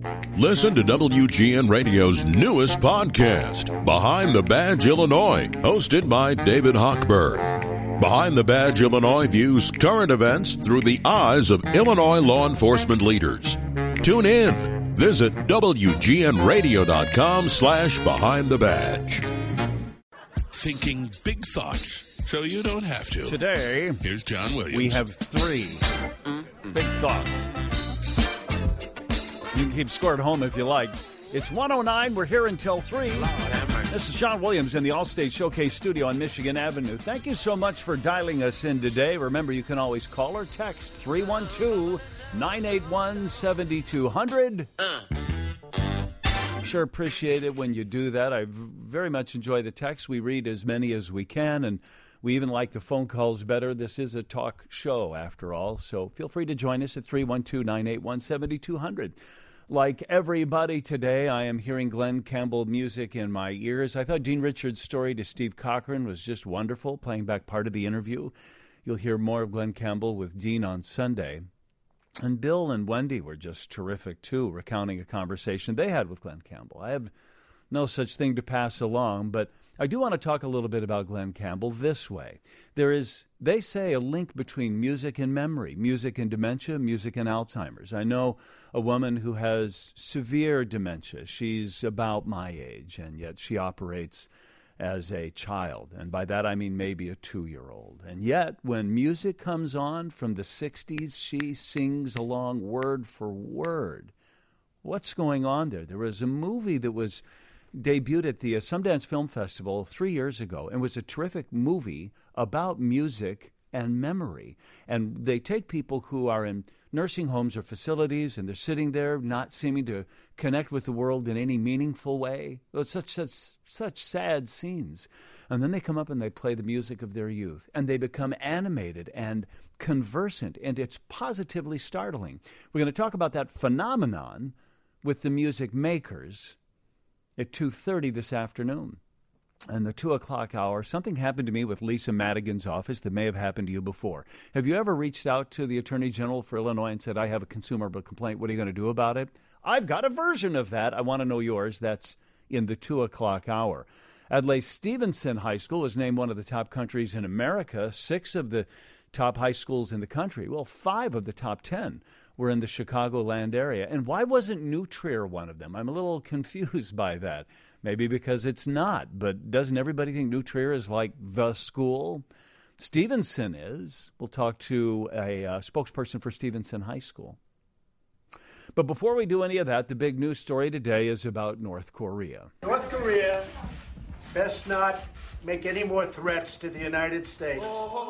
Listen to WGN Radio's newest podcast, Behind the Badge Illinois, hosted by David Hochberg. Behind the Badge Illinois views current events through the eyes of Illinois law enforcement leaders. Tune in. Visit WGNRadio.com/Behind the Badge. Thinking big thoughts so you don't have to. Today, here's John Williams. We have three big thoughts. You can keep score at home if you like. It's 1:09. We're here until 3. This is John Williams in the Allstate Showcase studio on Michigan Avenue. Thank you so much for dialing us in today. Remember, you can always call or text 312-981-7200. Sure appreciate it when you do that. I very much enjoy the texts. We read as many as we can, and we even like the phone calls better. This is a talk show, after all, so feel free to join us at 312-981-7200. Like everybody today, I am hearing Glen Campbell music in my ears. I thought Dean Richards' story to Steve Cochran was just wonderful, playing back part of the interview. You'll hear more of Glen Campbell with Dean on Sunday. And Bill and Wendy were just terrific, too, recounting a conversation they had with Glen Campbell. I have no such thing to pass along, but I do want to talk a little bit about Glen Campbell this way. There is, they say, a link between music and memory, music and dementia, music and Alzheimer's. I know a woman who has severe dementia. She's about my age, and yet she operates as a child. And by that I mean maybe a 2-year-old. And yet, when music comes on from the 60s, she sings along word for word. What's going on there? There was a movie that was debuted at the Sundance Film Festival 3 years ago and was a terrific movie about music and memory. And they take people who are in nursing homes or facilities, and they're sitting there not seeming to connect with the world in any meaningful way. It's such sad scenes. And then they come up and they play the music of their youth, and they become animated and conversant, and it's positively startling. We're going to talk about that phenomenon with the music makers at 2:30 this afternoon. And the 2 o'clock hour, something happened to me with Lisa Madigan's office that may have happened to you before. Have you ever reached out to the Attorney General for Illinois and said, I have a consumer complaint, what are you going to do about it? I've got a version of that. I want to know yours. That's in the 2 o'clock hour. Adlai Stevenson High School was named one of the top countries in America. 6 of the top high schools in the country. Well, 5 of the top 10 were in the Chicagoland area. And why wasn't New Trier one of them? I'm a little confused by that. Maybe because it's not, but doesn't everybody think New Trier is like the school? Stevenson is. We'll talk to a spokesperson for Stevenson High School. But before we do any of that, the big news story today is about North Korea. North Korea best not make any more threats to the United States.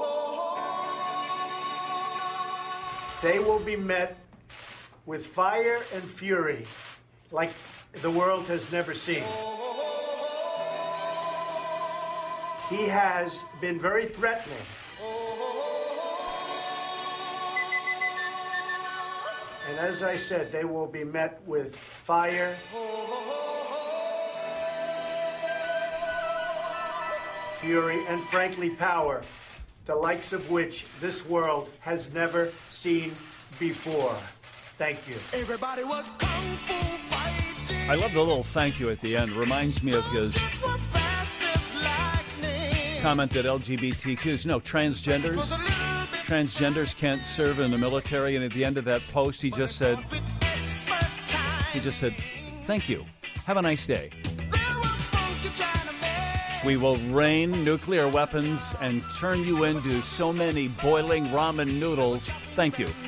They will be met with fire and fury like the world has never seen. He has been very threatening. And as I said, they will be met with fire, fury, and frankly, power, the likes of which this world has never seen before. Thank you. Everybody was kung fu fighting. I love the little thank you at the end. Reminds me of his comment that LGBTQs, no, transgenders can't serve in the military. And at the end of that post, he just said, thank you. Have a nice day. We will rain nuclear weapons and turn you into so many boiling ramen noodles. Thank you.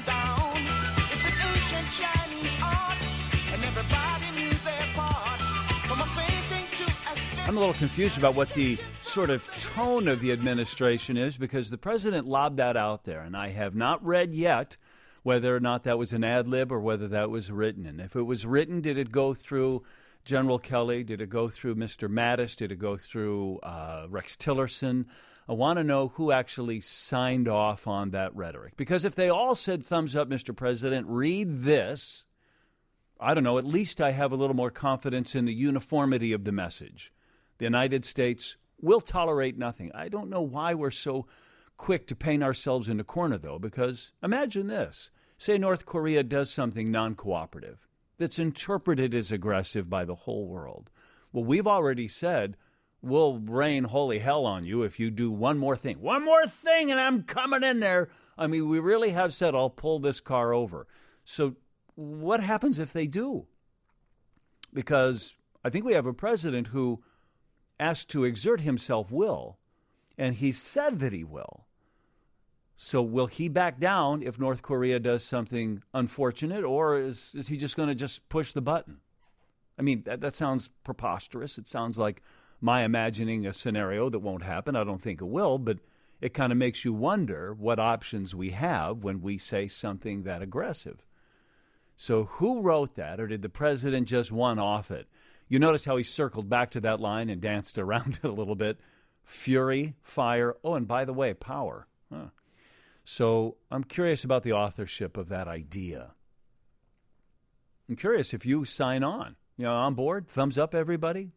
I'm a little confused about what the sort of tone of the administration is, because the president lobbed that out there, and I have not read yet whether or not that was an ad lib or whether that was written. And if it was written, did it go through General Kelly? Did it go through Mr. Mattis? Did it go through Rex Tillerson? I want to know who actually signed off on that rhetoric. Because if they all said, thumbs up, Mr. President, read this, I don't know, at least I have a little more confidence in the uniformity of the message. The United States will tolerate nothing. I don't know why we're so quick to paint ourselves in a corner, though, because imagine this. Say North Korea does something non-cooperative. that's interpreted as aggressive by the whole world. Well, we've already said we'll rain holy hell on you if you do one more thing, and I'm coming in there. I mean, we really have said, I'll pull this car over. So what happens if they do? Because I think we have a president who, asked to exert himself, will, and he said that he will. So will he back down if North Korea does something unfortunate, or is he just going to just push the button? I mean, that sounds preposterous. It sounds like my imagining a scenario that won't happen. I don't think it will, but it kind of makes you wonder what options we have when we say something that aggressive. So who wrote that, or did the president just one-off it? You notice how he circled back to that line and danced around it a little bit. Fury, fire, oh, and by the way, power. Huh. So I'm curious about the authorship of that idea. I'm curious if you sign on. On board? Thumbs up, everybody?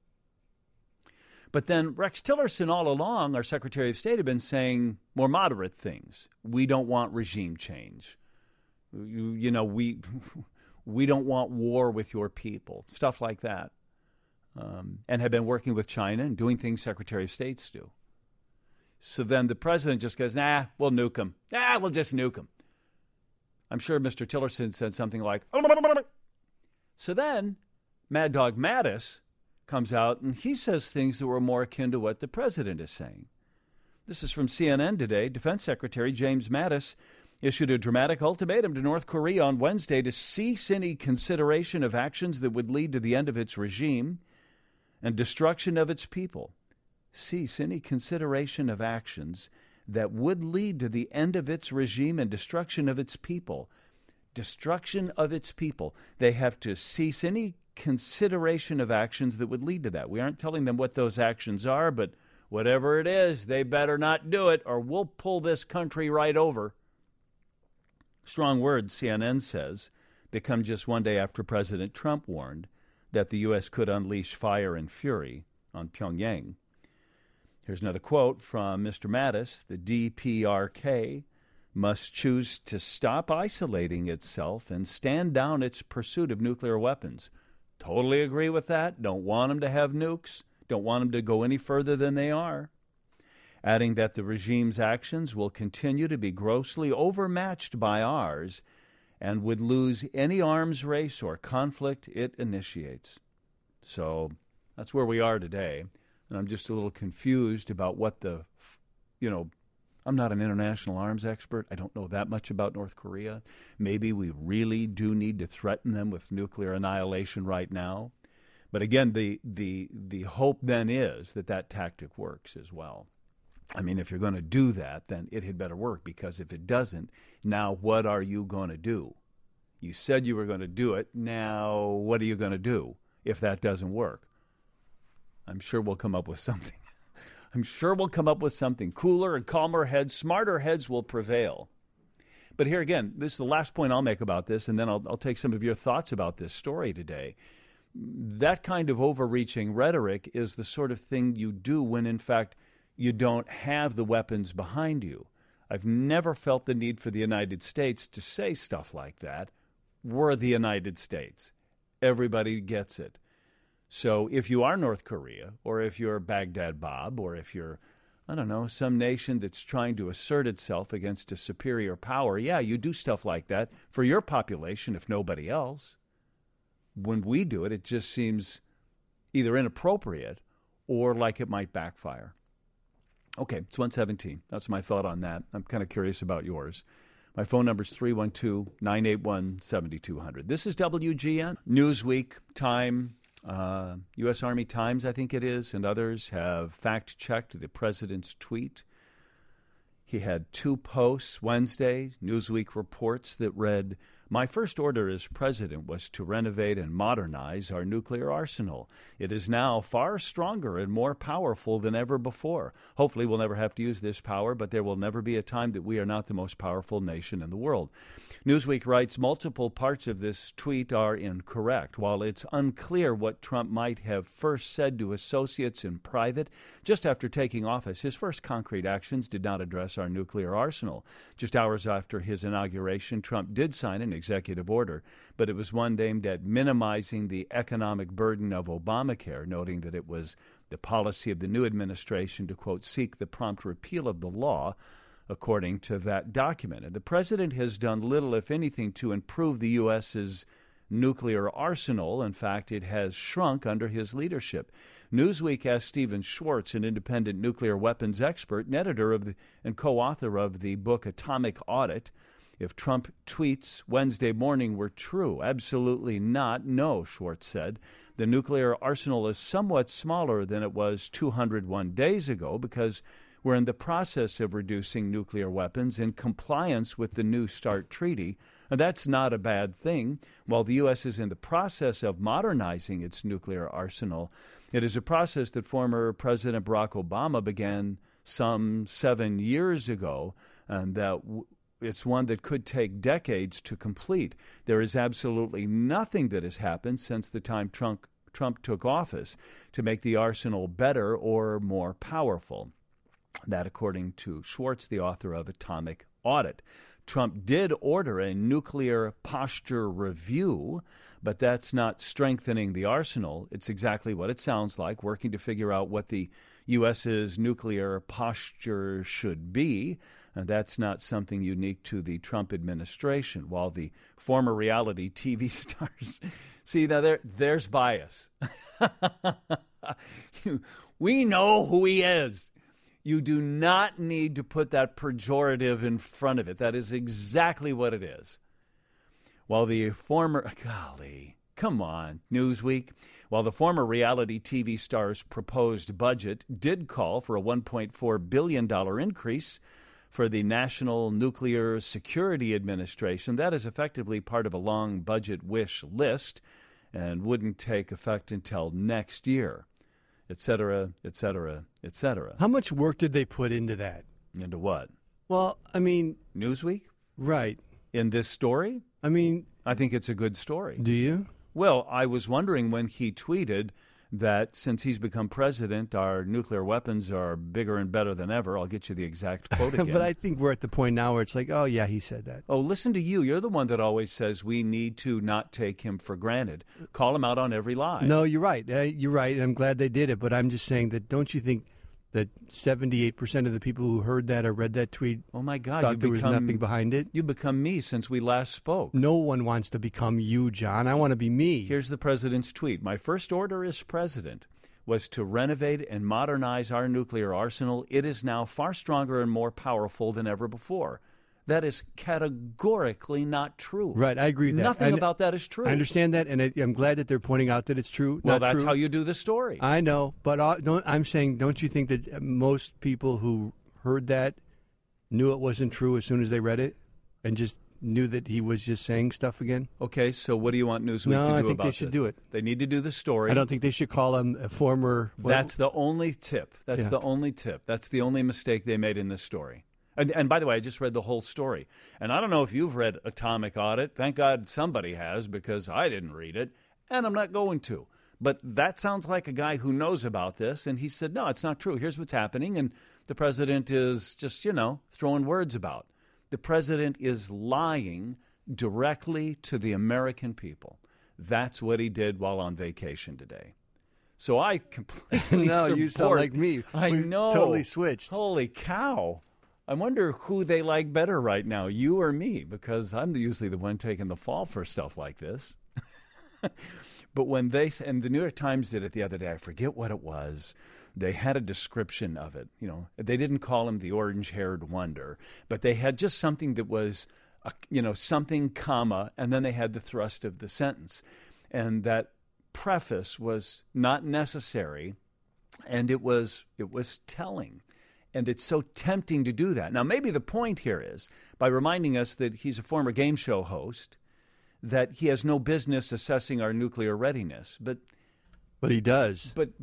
But then Rex Tillerson all along, our Secretary of State, had been saying more moderate things. We don't want regime change. We don't want war with your people, stuff like that, and have been working with China and doing things Secretary of States do. So then the president just goes, nah, we'll nuke them. Nah, we'll just nuke them. I'm sure Mr. Tillerson said something like, so then Mad Dog Mattis comes out and he says things that were more akin to what the president is saying. This is from CNN today. Defense Secretary James Mattis issued a dramatic ultimatum to North Korea on Wednesday to cease any consideration of actions that would lead to the end of its regime and destruction of its people. Cease any consideration of actions that would lead to the end of its regime and destruction of its people. Destruction of its people. They have to cease any consideration of actions that would lead to that. We aren't telling them what those actions are, but whatever it is, they better not do it or we'll pull this country right over. Strong words, CNN says. They come just one day after President Trump warned that the U.S. could unleash fire and fury on Pyongyang. Here's another quote from Mr. Mattis. The DPRK must choose to stop isolating itself and stand down its pursuit of nuclear weapons. Totally agree with that. Don't want them to have nukes. Don't want them to go any further than they are. Adding that the regime's actions will continue to be grossly overmatched by ours and would lose any arms race or conflict it initiates. So that's where we are today. And I'm just a little confused about what I'm not an international arms expert. I don't know that much about North Korea. Maybe we really do need to threaten them with nuclear annihilation right now. But again, the hope then is that tactic works as well. I mean, if you're going to do that, then it had better work, because if it doesn't, now what are you going to do? You said you were going to do it. Now what are you going to do if that doesn't work? I'm sure we'll come up with something. I'm sure we'll come up with something. Cooler and calmer heads, smarter heads will prevail. But here again, this is the last point I'll make about this, and then I'll take some of your thoughts about this story today. That kind of overreaching rhetoric is the sort of thing you do when, in fact, you don't have the weapons behind you. I've never felt the need for the United States to say stuff like that. We're the United States. Everybody gets it. So if you are North Korea, or if you're Baghdad Bob, or if you're, some nation that's trying to assert itself against a superior power, yeah, you do stuff like that for your population, if nobody else. When we do it, it just seems either inappropriate or like it might backfire. Okay, it's 1:17. That's my thought on that. I'm kind of curious about yours. My phone number is 312-981-7200. This is WGN. Newsweek, Time, U.S. Army Times, I think it is, and others have fact-checked the president's tweet. He had two posts Wednesday. Newsweek reports that read, "My first order as president was to renovate and modernize our nuclear arsenal. It is now far stronger and more powerful than ever before. Hopefully we'll never have to use this power, but there will never be a time that we are not the most powerful nation in the world." Newsweek writes, multiple parts of this tweet are incorrect. While it's unclear what Trump might have first said to associates in private, just after taking office, his first concrete actions did not address our nuclear arsenal. Just hours after his inauguration, Trump did sign an executive order, but it was one aimed at minimizing the economic burden of Obamacare, noting that it was the policy of the new administration to, quote, seek the prompt repeal of the law, according to that document. And the president has done little, if anything, to improve the U.S.'s nuclear arsenal. In fact, it has shrunk under his leadership. Newsweek asked Stephen Schwartz, an independent nuclear weapons expert and editor and co-author of the book Atomic Audit, if Trump tweets Wednesday morning were true. Absolutely not. No, Schwartz said. The nuclear arsenal is somewhat smaller than it was 201 days ago because we're in the process of reducing nuclear weapons in compliance with the New START treaty. And that's not a bad thing. While the U.S. is in the process of modernizing its nuclear arsenal, it is a process that former President Barack Obama began some 7 years ago, and that it's one that could take decades to complete. There is absolutely nothing that has happened since the time Trump took office to make the arsenal better or more powerful. That, according to Schwartz, the author of Atomic Audit. Trump did order a nuclear posture review, but that's not strengthening the arsenal. It's exactly what it sounds like, working to figure out what the U.S.'s nuclear posture should be. And that's not something unique to the Trump administration. While the former reality TV stars, see, now there's bias. We know who he is. You do not need to put that pejorative in front of it. That is exactly what it is. While the former, golly, come on, Newsweek. While the former reality TV star's proposed budget did call for a $1.4 billion increase for the National Nuclear Security Administration, that is effectively part of a long budget wish list and wouldn't take effect until next year. Et cetera, et cetera, et cetera. How much work did they put into that? Into what? Well, I mean... Newsweek? Right. In this story? I mean... I think it's a good story. Do you? Well, I was wondering when he tweeted that since he's become president, our nuclear weapons are bigger and better than ever. I'll get you the exact quote again. But I think we're at the point now where it's like, oh, yeah, he said that. Oh, listen to you. You're the one that always says we need to not take him for granted. Call him out on every lie. No, you're right. You're right. I'm glad they did it. But I'm just saying that don't you think that 78% of the people who heard that or read that tweet oh my God, thought there was nothing behind it? You've become me since we last spoke. No one wants to become you, John. I want to be me. Here's the president's tweet. My first order as president was to renovate and modernize our nuclear arsenal. It is now far stronger and more powerful than ever before. That is categorically not true. Right, I agree with that. Nothing about that is true. I understand that, and I'm glad that they're pointing out that it's true. Well, that's true. how you do the story. I know, but I'm saying, don't you think that most people who heard that knew it wasn't true as soon as they read it and just knew that he was just saying stuff again? Okay, so what do you want Newsweek to do about this? No, I think they should do it. They need to do the story. I don't think they should call him a former... That's the only tip. That's the only tip. That's the only mistake they made in this story. And by the way, I just read the whole story. And I don't know if you've read Atomic Audit. Thank God somebody has, because I didn't read it, and I'm not going to. But that sounds like a guy who knows about this, and he said, no, it's not true. Here's what's happening, and the president is just, throwing words about. The president is lying directly to the American people. That's what he did while on vacation today. So I completely No, support. You sound like me. I know. Totally switched. Holy cow. I wonder who they like better right now, you or me, because I'm usually the one taking the fall for stuff like this. But when and the New York Times did it the other day, I forget what it was. They had a description of it. They didn't call him the orange-haired wonder, but they had just something that was, something, comma, and then they had the thrust of the sentence. And that preface was not necessary, and it was telling. And it's so tempting to do that. Now, maybe the point here is, by reminding us that he's a former game show host, that he has no business assessing our nuclear readiness. But he does. But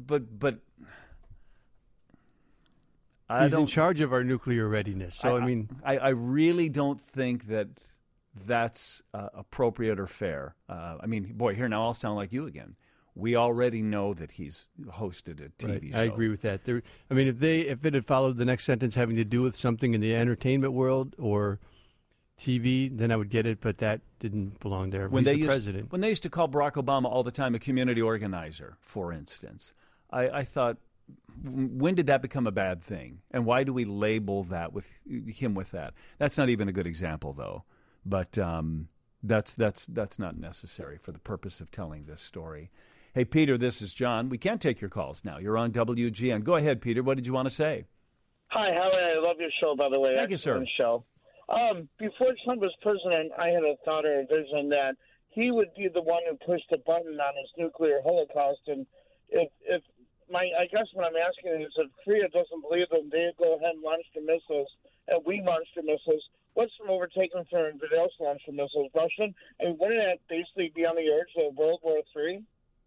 he's in charge of our nuclear readiness. So, I really don't think that that's appropriate or fair. Here now I'll sound like you again. We already know that he's hosted a TV show. I agree with that. If it had followed the next sentence having to do with something in the entertainment world or TV, then I would get it, but that didn't belong there. He's the president. When they used to call Barack Obama all the time a community organizer, for instance, I thought, when did that become a bad thing? And why do we label that with him with that? That's not even a good example, though. But that's not necessary for the purpose of telling this story. Hey, Peter, this is John. We can't take your calls now. You're on WGN. Go ahead, Peter. What did you want to say? Hi, Howard. I love your show, by the way. Thank you, sir. Show. Before Trump was president, I had a thought or a vision that he would be the one who pushed the button on his nuclear holocaust. And I guess what I'm asking is, if Korea doesn't believe them, they go ahead and launch their missiles, and we launch their missiles. What's from overtaking for everybody else launch their missiles? Russian? And wouldn't that basically be on the edge of World War III?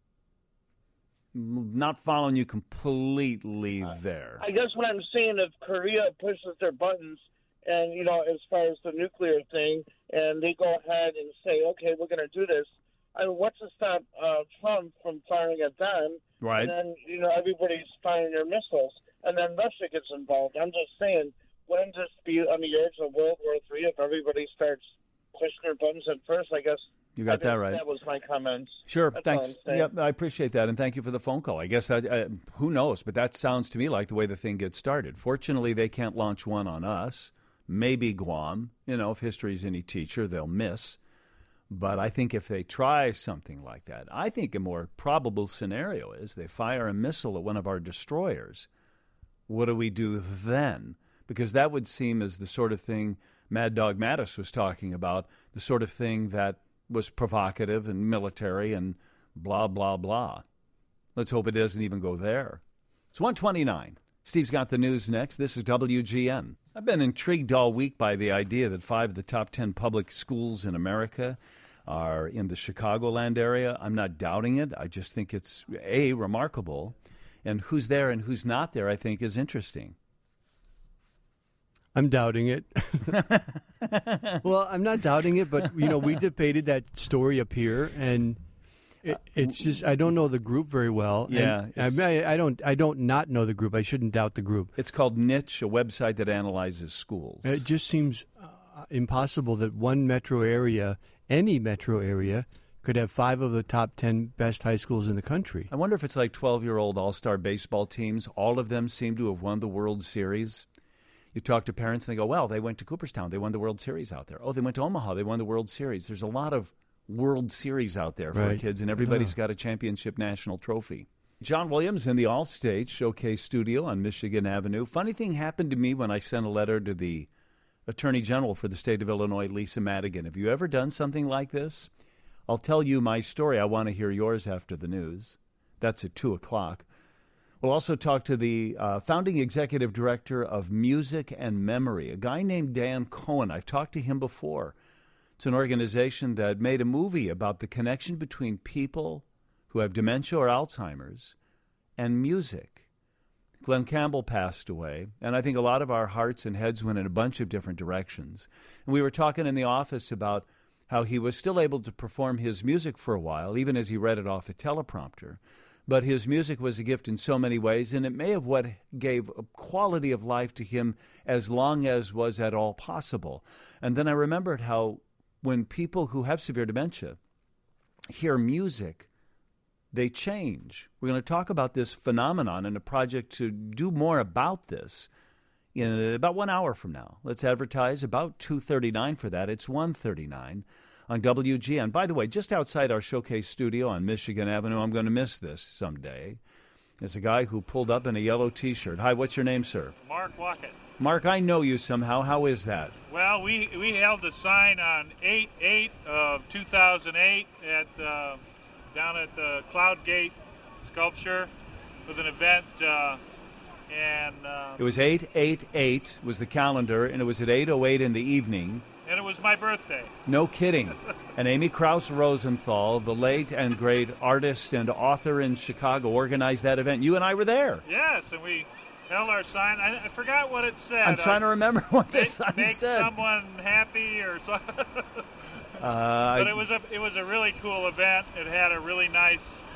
Not following you completely there. I guess what I'm saying, if Korea pushes their buttons, and, as far as the nuclear thing, and they go ahead and say, okay, we're going to do this, what's to stop Trump from firing at them? Right. And then, everybody's firing their missiles, and then Russia gets involved. I'm just saying, wouldn't this be on the edge of World War III if everybody starts pushing their buttons at first? I guess you got that right. That was my comments. Sure, That's thanks. Yep, I appreciate that, and thank you for the phone call. I guess who knows, but that sounds to me like the way the thing gets started. Fortunately, they can't launch one on us. Maybe Guam. If history's any teacher, they'll miss. But I think if they try something like that, I think a more probable scenario is they fire a missile at one of our destroyers. What do we do then? Because that would seem as the sort of thing Mad Dog Mattis was talking about, the sort of thing that was provocative and military and blah, blah, blah. Let's hope it doesn't even go there. It's 1:29. Steve's got the news next. This is WGN. I've been intrigued all week by the idea that 5 of the top 10 public schools in America are in the Chicagoland area. I'm not doubting it. I just think it's, remarkable. And who's there and who's not there, I think, is interesting. I'm doubting it. Well, I'm not doubting it, but, we debated that story up here, and it's just, I don't know the group very well. Yeah. I don't not know the group. I shouldn't doubt the group. It's called Niche, a website that analyzes schools. It just seems impossible that one metro area, any metro area, could have 5 of the top 10 best high schools in the country. I wonder if it's like 12-year-old all-star baseball teams. All of them seem to have won the World Series. You talk to parents, and they go, well, they went to Cooperstown. They won the World Series out there. Oh, they went to Omaha. They won the World Series. There's a lot of World Series out there for kids, and everybody's got a championship national trophy. John Williams in the Allstate Showcase Studio on Michigan Avenue. Funny thing happened to me when I sent a letter to the Attorney General for the state of Illinois, Lisa Madigan. Have you ever done something like this? I'll tell you my story. I want to hear yours after the news. That's at 2 o'clock. We'll also talk to the founding executive director of Music and Memory, a guy named Dan Cohen. I've talked to him before. It's an organization that made a movie about the connection between people who have dementia or Alzheimer's and music. Glenn Campbell passed away, and I think a lot of our hearts and heads went in a bunch of different directions. And we were talking in the office about how he was still able to perform his music for a while, even as he read it off a teleprompter. But his music was a gift in so many ways, and it may have what gave a quality of life to him as long as was at all possible. And then I remembered how when people who have severe dementia hear music, they change. We're going to talk about this phenomenon in a project to do more about this in about 1 hour from now. Let's advertise about 2:39 for that. It's 1:39 on WGN. By the way, just outside our Showcase studio on Michigan Avenue, I'm going to miss this someday. There's a guy who pulled up in a yellow T-shirt. Hi, what's your name, sir? Mark Wackett. Mark, I know you somehow. How is that? Well, we held the sign on 8/8 of 2008 down at the Cloud Gate Sculpture with an event. It was 8/8/8 was the calendar, and it was at 8:08 in the evening. And it was my birthday. No kidding. And Amy Krause Rosenthal, the late and great artist and author in Chicago, organized that event. You and I were there. Yes, and we held our sign. I forgot what it said. I'm trying to remember what the sign make said. Make someone happy or something. But it was a really cool event. It had a really nice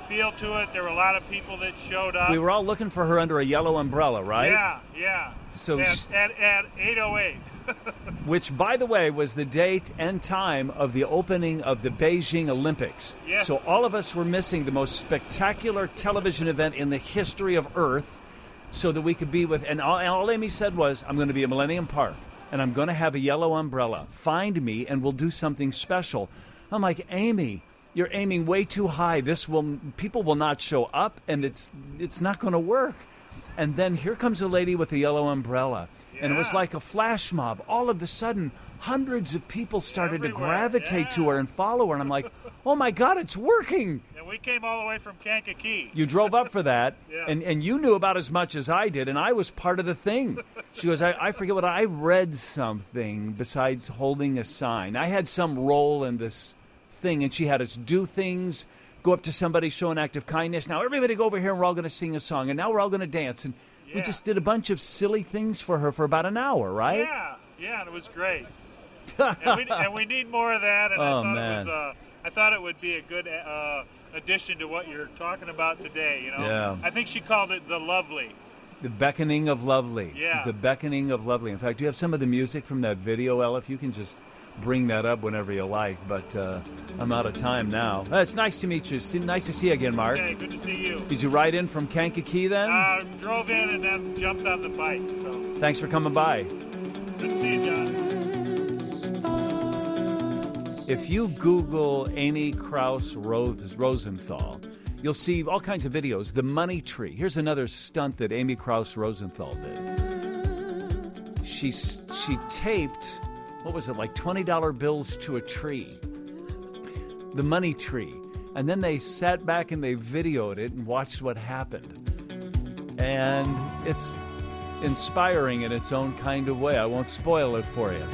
feel to it. There were a lot of people that showed up. We were all looking for her under a yellow umbrella, right? Yeah. So at 8:08. Which, by the way, was the date and time of the opening of the Beijing Olympics. Yeah. So all of us were missing the most spectacular television event in the history of Earth so that we could be with... And all Amy said was, I'm going to be at Millennium Park, and I'm going to have a yellow umbrella. Find me, and we'll do something special. I'm like, Amy, you're aiming way too high. People will not show up, and it's not going to work. And then here comes a lady with a yellow umbrella. And it was like a flash mob. All of a sudden, hundreds of people started to gravitate to her and follow her. And I'm like, oh, my God, it's working. And we came all the way from Kankakee. You drove up for that, Yeah. and you knew about as much as I did, and I was part of the thing. She goes, I forget what I read something besides holding a sign. I had some role in this thing, and she had us do things, go up to somebody, show an act of kindness. Now, everybody go over here, and we're all going to sing a song, and now we're all going to dance. And we just did a bunch of silly things for her for about an hour, right? Yeah, and it was great. and we need more of that. And I thought it would be a good addition to what you're talking about today. You know, Yeah. I think she called it the lovely. The beckoning of lovely. Yeah. The beckoning of lovely. In fact, do you have some of the music from that video, Elle? If you can just bring that up whenever you like. But I'm out of time now. It's nice to meet you. Nice to see you again, Mark. Okay, good to see you. Did you ride in from Kankakee then? Drove in and then jumped on the bike. So Thanks for coming by. good to see you, John. If you Google Amy Krause Rosenthal, you'll see all kinds of videos. The Money Tree. Here's another stunt that Amy Krause Rosenthal did. She taped, what was it, like $20 bills to a tree. The Money Tree. And then they sat back and they videoed it and watched what happened. And it's inspiring in its own kind of way. I won't spoil it for you.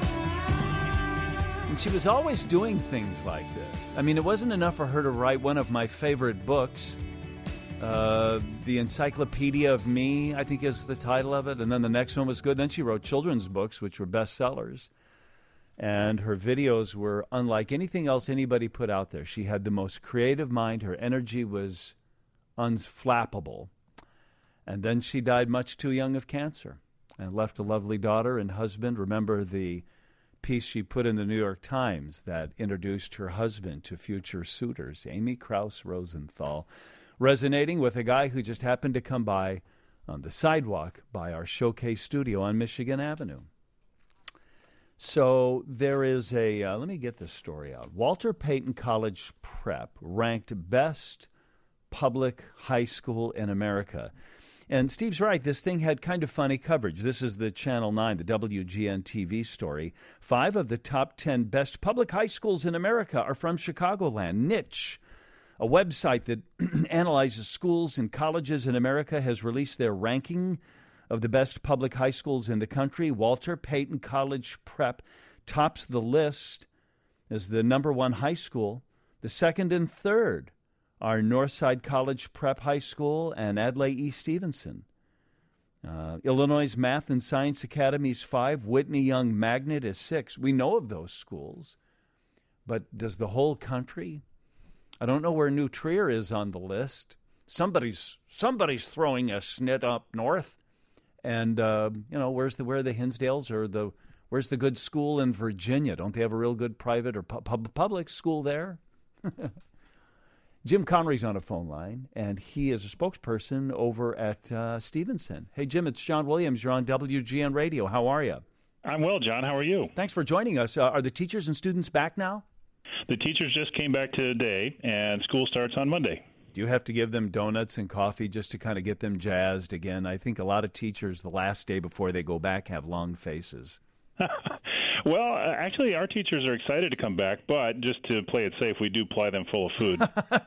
And she was always doing things like this. I mean, it wasn't enough for her to write one of my favorite books, The Encyclopedia of Me, I think is the title of it. And then the next one was good. Then she wrote children's books, which were bestsellers. And her videos were unlike anything else anybody put out there. She had the most creative mind. Her energy was unflappable. And then she died much too young of cancer and left a lovely daughter and husband. Remember the piece she put in the New York Times that introduced her husband to future suitors, Amy Krause Rosenthal, resonating with a guy who just happened to come by on the sidewalk by our showcase studio on Michigan Avenue. So there is let me get this story out. Walter Payton College Prep ranked best public high school in America. And Steve's right, this thing had kind of funny coverage. This is the Channel 9, the WGN TV story. 5 of the top 10 best public high schools in America are from Chicagoland. Niche, a website that analyzes schools and colleges in America, has released their ranking of the best public high schools in the country. Walter Payton College Prep tops the list as the number 1 high school. The second and third are Northside College Prep High School and Adlai E. Stevenson. Illinois Math and Science Academy is 5. Whitney Young Magnet is 6. We know of those schools, but does the whole country? I don't know where New Trier is on the list. Somebody's throwing a snit up north, and where are the Hinsdales or where's the good school in Virginia? Don't they have a real good private or public school there? Jim Connery's on a phone line, and he is a spokesperson over at Stevenson. Hey, Jim, it's John Williams. You're on WGN Radio. How are you? I'm well, John. How are you? Thanks for joining us. Are the teachers and students back now? The teachers just came back today, and school starts on Monday. Do you have to give them donuts and coffee just to kind of get them jazzed again? I think a lot of teachers, the last day before they go back, have long faces. Well, actually, our teachers are excited to come back, but just to play it safe, we do ply them full of food.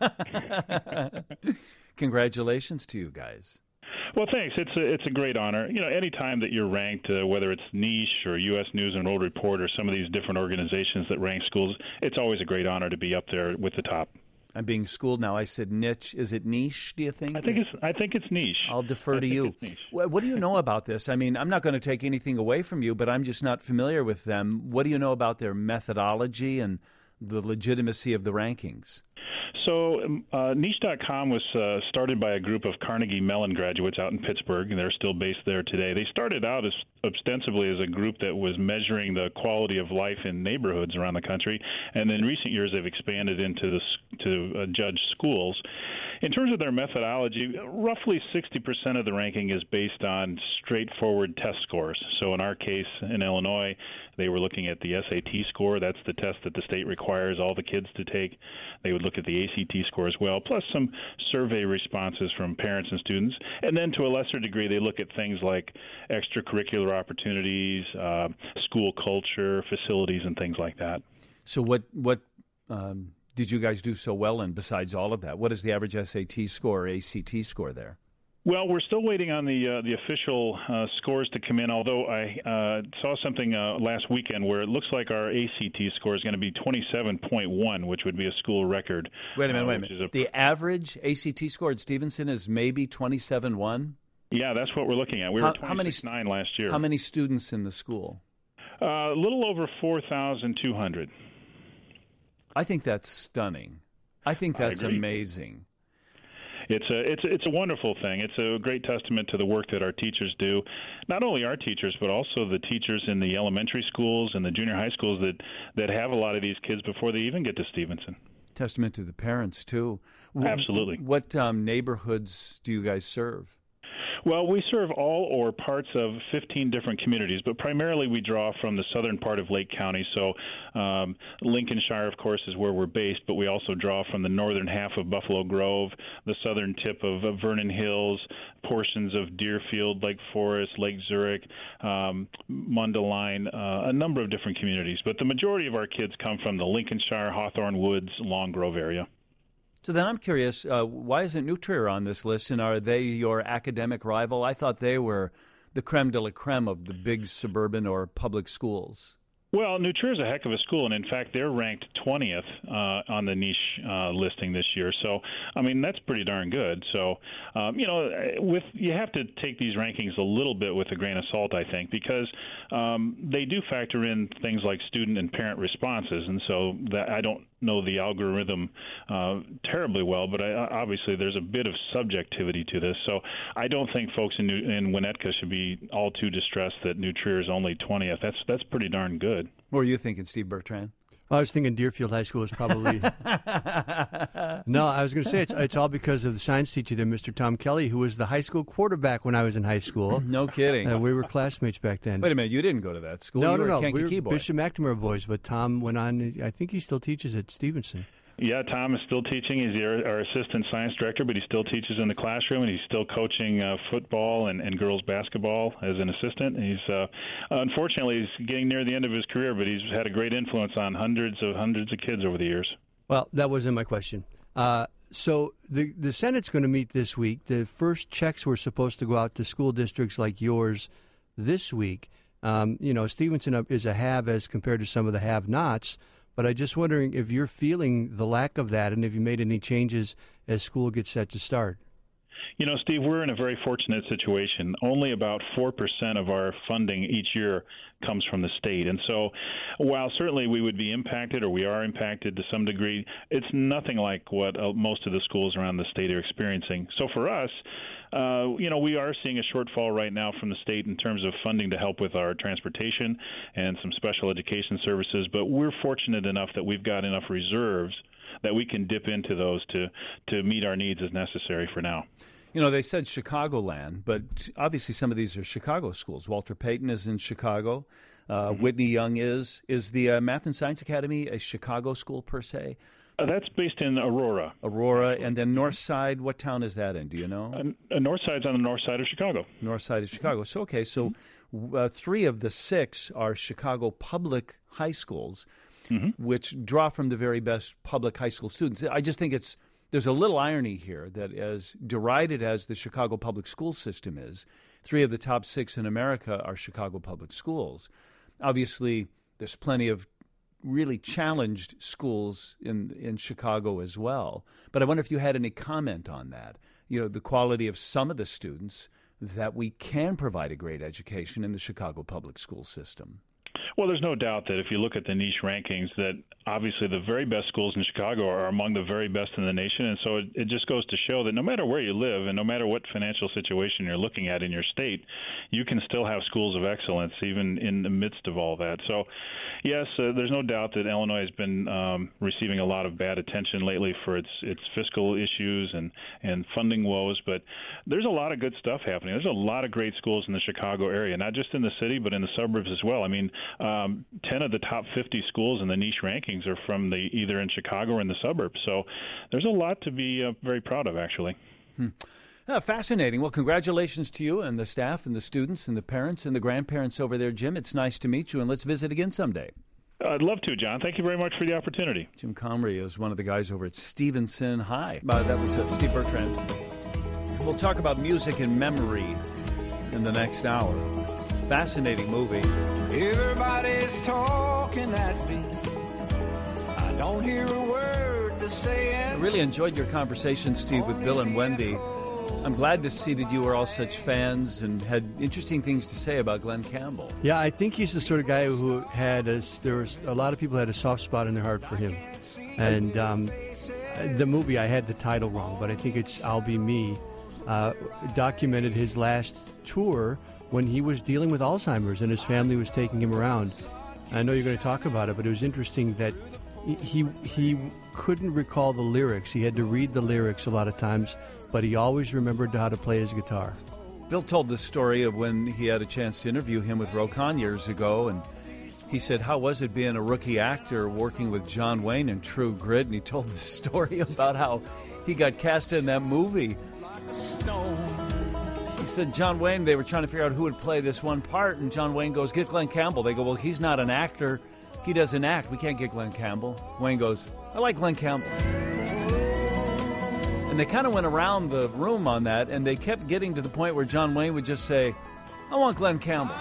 Congratulations to you guys. Well, thanks. It's a great honor. You know, any time that you're ranked, whether it's Niche or U.S. News and World Report or some of these different organizations that rank schools, it's always a great honor to be up there with the top. I'm being schooled now. I said niche. Is it niche, do you think? I think it's niche. I'll defer to you. What do you know about this? I mean, I'm not going to take anything away from you, but I'm just not familiar with them. What do you know about their methodology and the legitimacy of the rankings? So Niche.com was started by a group of Carnegie Mellon graduates out in Pittsburgh, and they're still based there today. They started out as ostensibly as a group that was measuring the quality of life in neighborhoods around the country, and in recent years they've expanded into to judge schools. In terms of their methodology, roughly 60% of the ranking is based on straightforward test scores. So in our case, in Illinois, they were looking at the SAT score. That's the test that the state requires all the kids to take. They would look at the ACT score as well, plus some survey responses from parents and students. And then to a lesser degree, they look at things like extracurricular opportunities, school culture, facilities, and things like that. So what did you guys do so well in besides all of that? What is the average SAT score or ACT score there? Well, we're still waiting on the official scores to come in, although I saw something last weekend where it looks like our ACT score is going to be 27.1, which would be a school record. Wait a minute. The average ACT score at Stevenson is maybe 27.1? Yeah, that's what we're looking at. We were 26.9 last year. How many students in the school? A little over 4,200. I think that's stunning. I think that's amazing. It's a wonderful thing. It's a great testament to the work that our teachers do. Not only our teachers, but also the teachers in the elementary schools and the junior high schools that have a lot of these kids before they even get to Stevenson. Testament to the parents, too. Absolutely. What neighborhoods do you guys serve? Well, we serve all or parts of 15 different communities, but primarily we draw from the southern part of Lake County. So Lincolnshire, of course, is where we're based, but we also draw from the northern half of Buffalo Grove, the southern tip of Vernon Hills, portions of Deerfield, Lake Forest, Lake Zurich, Mundelein, a number of different communities. But the majority of our kids come from the Lincolnshire, Hawthorne Woods, Long Grove area. So then I'm curious, why isn't New Trier on this list, and are they your academic rival? I thought they were the creme de la creme of the big suburban or public schools. Well, New Trier is a heck of a school, and in fact, they're ranked 20th on the niche listing this year. So, I mean, that's pretty darn good. So, you have to take these rankings a little bit with a grain of salt, I think, because they do factor in things like student and parent responses, and so that I don't know the algorithm terribly well, but obviously there's a bit of subjectivity to this. So, I don't think folks in Winnetka should be all too distressed that New Trier is only 20th. That's pretty darn good. What were you thinking, Steve Bertrand? I was thinking Deerfield High School is probably... No, I was going to say it's all because of the science teacher there, Mr. Tom Kelly, who was the high school quarterback when I was in high school. No kidding. We were classmates back then. Wait a minute, you didn't go to that school? No, you were no. Kankakee boy. Bishop McNamara boys, but Tom went on. I think he still teaches at Stevenson. Yeah, Tom is still teaching. He's our assistant science director, but he still teaches in the classroom, and he's still coaching football and girls basketball as an assistant. And he's unfortunately he's getting near the end of his career, but he's had a great influence on hundreds of kids over the years. Well, that wasn't my question. So the Senate's going to meet this week. The first checks were supposed to go out to school districts like yours this week. Stevenson is a have as compared to some of the have-nots. But I'm just wondering if you're feeling the lack of that and if you made any changes as school gets set to start. You know, Steve, we're in a very fortunate situation. Only about 4% of our funding each year comes from the state. And so while certainly we would be impacted, or we are impacted to some degree, it's nothing like what most of the schools around the state are experiencing. So for us, we are seeing a shortfall right now from the state in terms of funding to help with our transportation and some special education services. But we're fortunate enough that we've got enough reserves that we can dip into those to meet our needs as necessary for now. You know, they said Chicagoland, but obviously some of these are Chicago schools. Walter Payton is in Chicago. Whitney Young is. Is the Math and Science Academy a Chicago school per se? That's based in Aurora. And then North Side, what town is that in? Do you know? North Side's on the north side of Chicago. North Side of Chicago. So, okay, so 3 of the 6 are Chicago public high schools, which draw from the very best public high school students. I just think there's a little irony here that as derided as the Chicago public school system is, 3 of the top 6 in America are Chicago public schools. Obviously, there's plenty of really challenged schools in Chicago as well. But I wonder if you had any comment on that, the quality of some of the students, that we can provide a great education in the Chicago public school system. Well, there's no doubt that if you look at the niche rankings, that obviously the very best schools in Chicago are among the very best in the nation. And so it just goes to show that no matter where you live and no matter what financial situation you're looking at in your state, you can still have schools of excellence even in the midst of all that. So, yes, there's no doubt that Illinois has been receiving a lot of bad attention lately for its fiscal issues and funding woes. But there's a lot of good stuff happening. There's a lot of great schools in the Chicago area, not just in the city, but in the suburbs as well. I mean, 10 of the top 50 schools in the niche rankings are from either in Chicago or in the suburbs. So there's a lot to be very proud of, actually. Fascinating. Well, congratulations to you and the staff and the students and the parents and the grandparents over there, Jim. It's nice to meet you, and let's visit again someday. I'd love to, John. Thank you very much for the opportunity. Jim Comrie is one of the guys over at Stevenson High. That was Steve Bertrand. We'll talk about music and memory in the next hour. Fascinating movie. Everybody's talking at me. I don't hear a word to say. I really enjoyed your conversation, Steve, with Bill and Wendy. I'm glad to see that you were all such fans and had interesting things to say about Glen Campbell. Yeah, I think he's the sort of guy who there was a lot of people had a soft spot in their heart for him. And the movie, I had the title wrong, but I think it's I'll Be Me, documented his last tour when he was dealing with Alzheimer's and his family was taking him around. I know you're going to talk about it, but it was interesting that he couldn't recall the lyrics. He had to read the lyrics a lot of times, but he always remembered how to play his guitar. Bill told the story of when he had a chance to interview him with Rokan years ago, and he said, how was it being a rookie actor working with John Wayne in True Grit? And he told the story about how he got cast in that movie. He said John Wayne, they were trying to figure out who would play this one part, and John Wayne goes, get Glen Campbell. They go, well, he's not an actor. He doesn't act. We can't get Glen Campbell. Wayne goes, I like Glen Campbell. And they kind of went around the room on that, and they kept getting to the point where John Wayne would just say, I want Glen Campbell.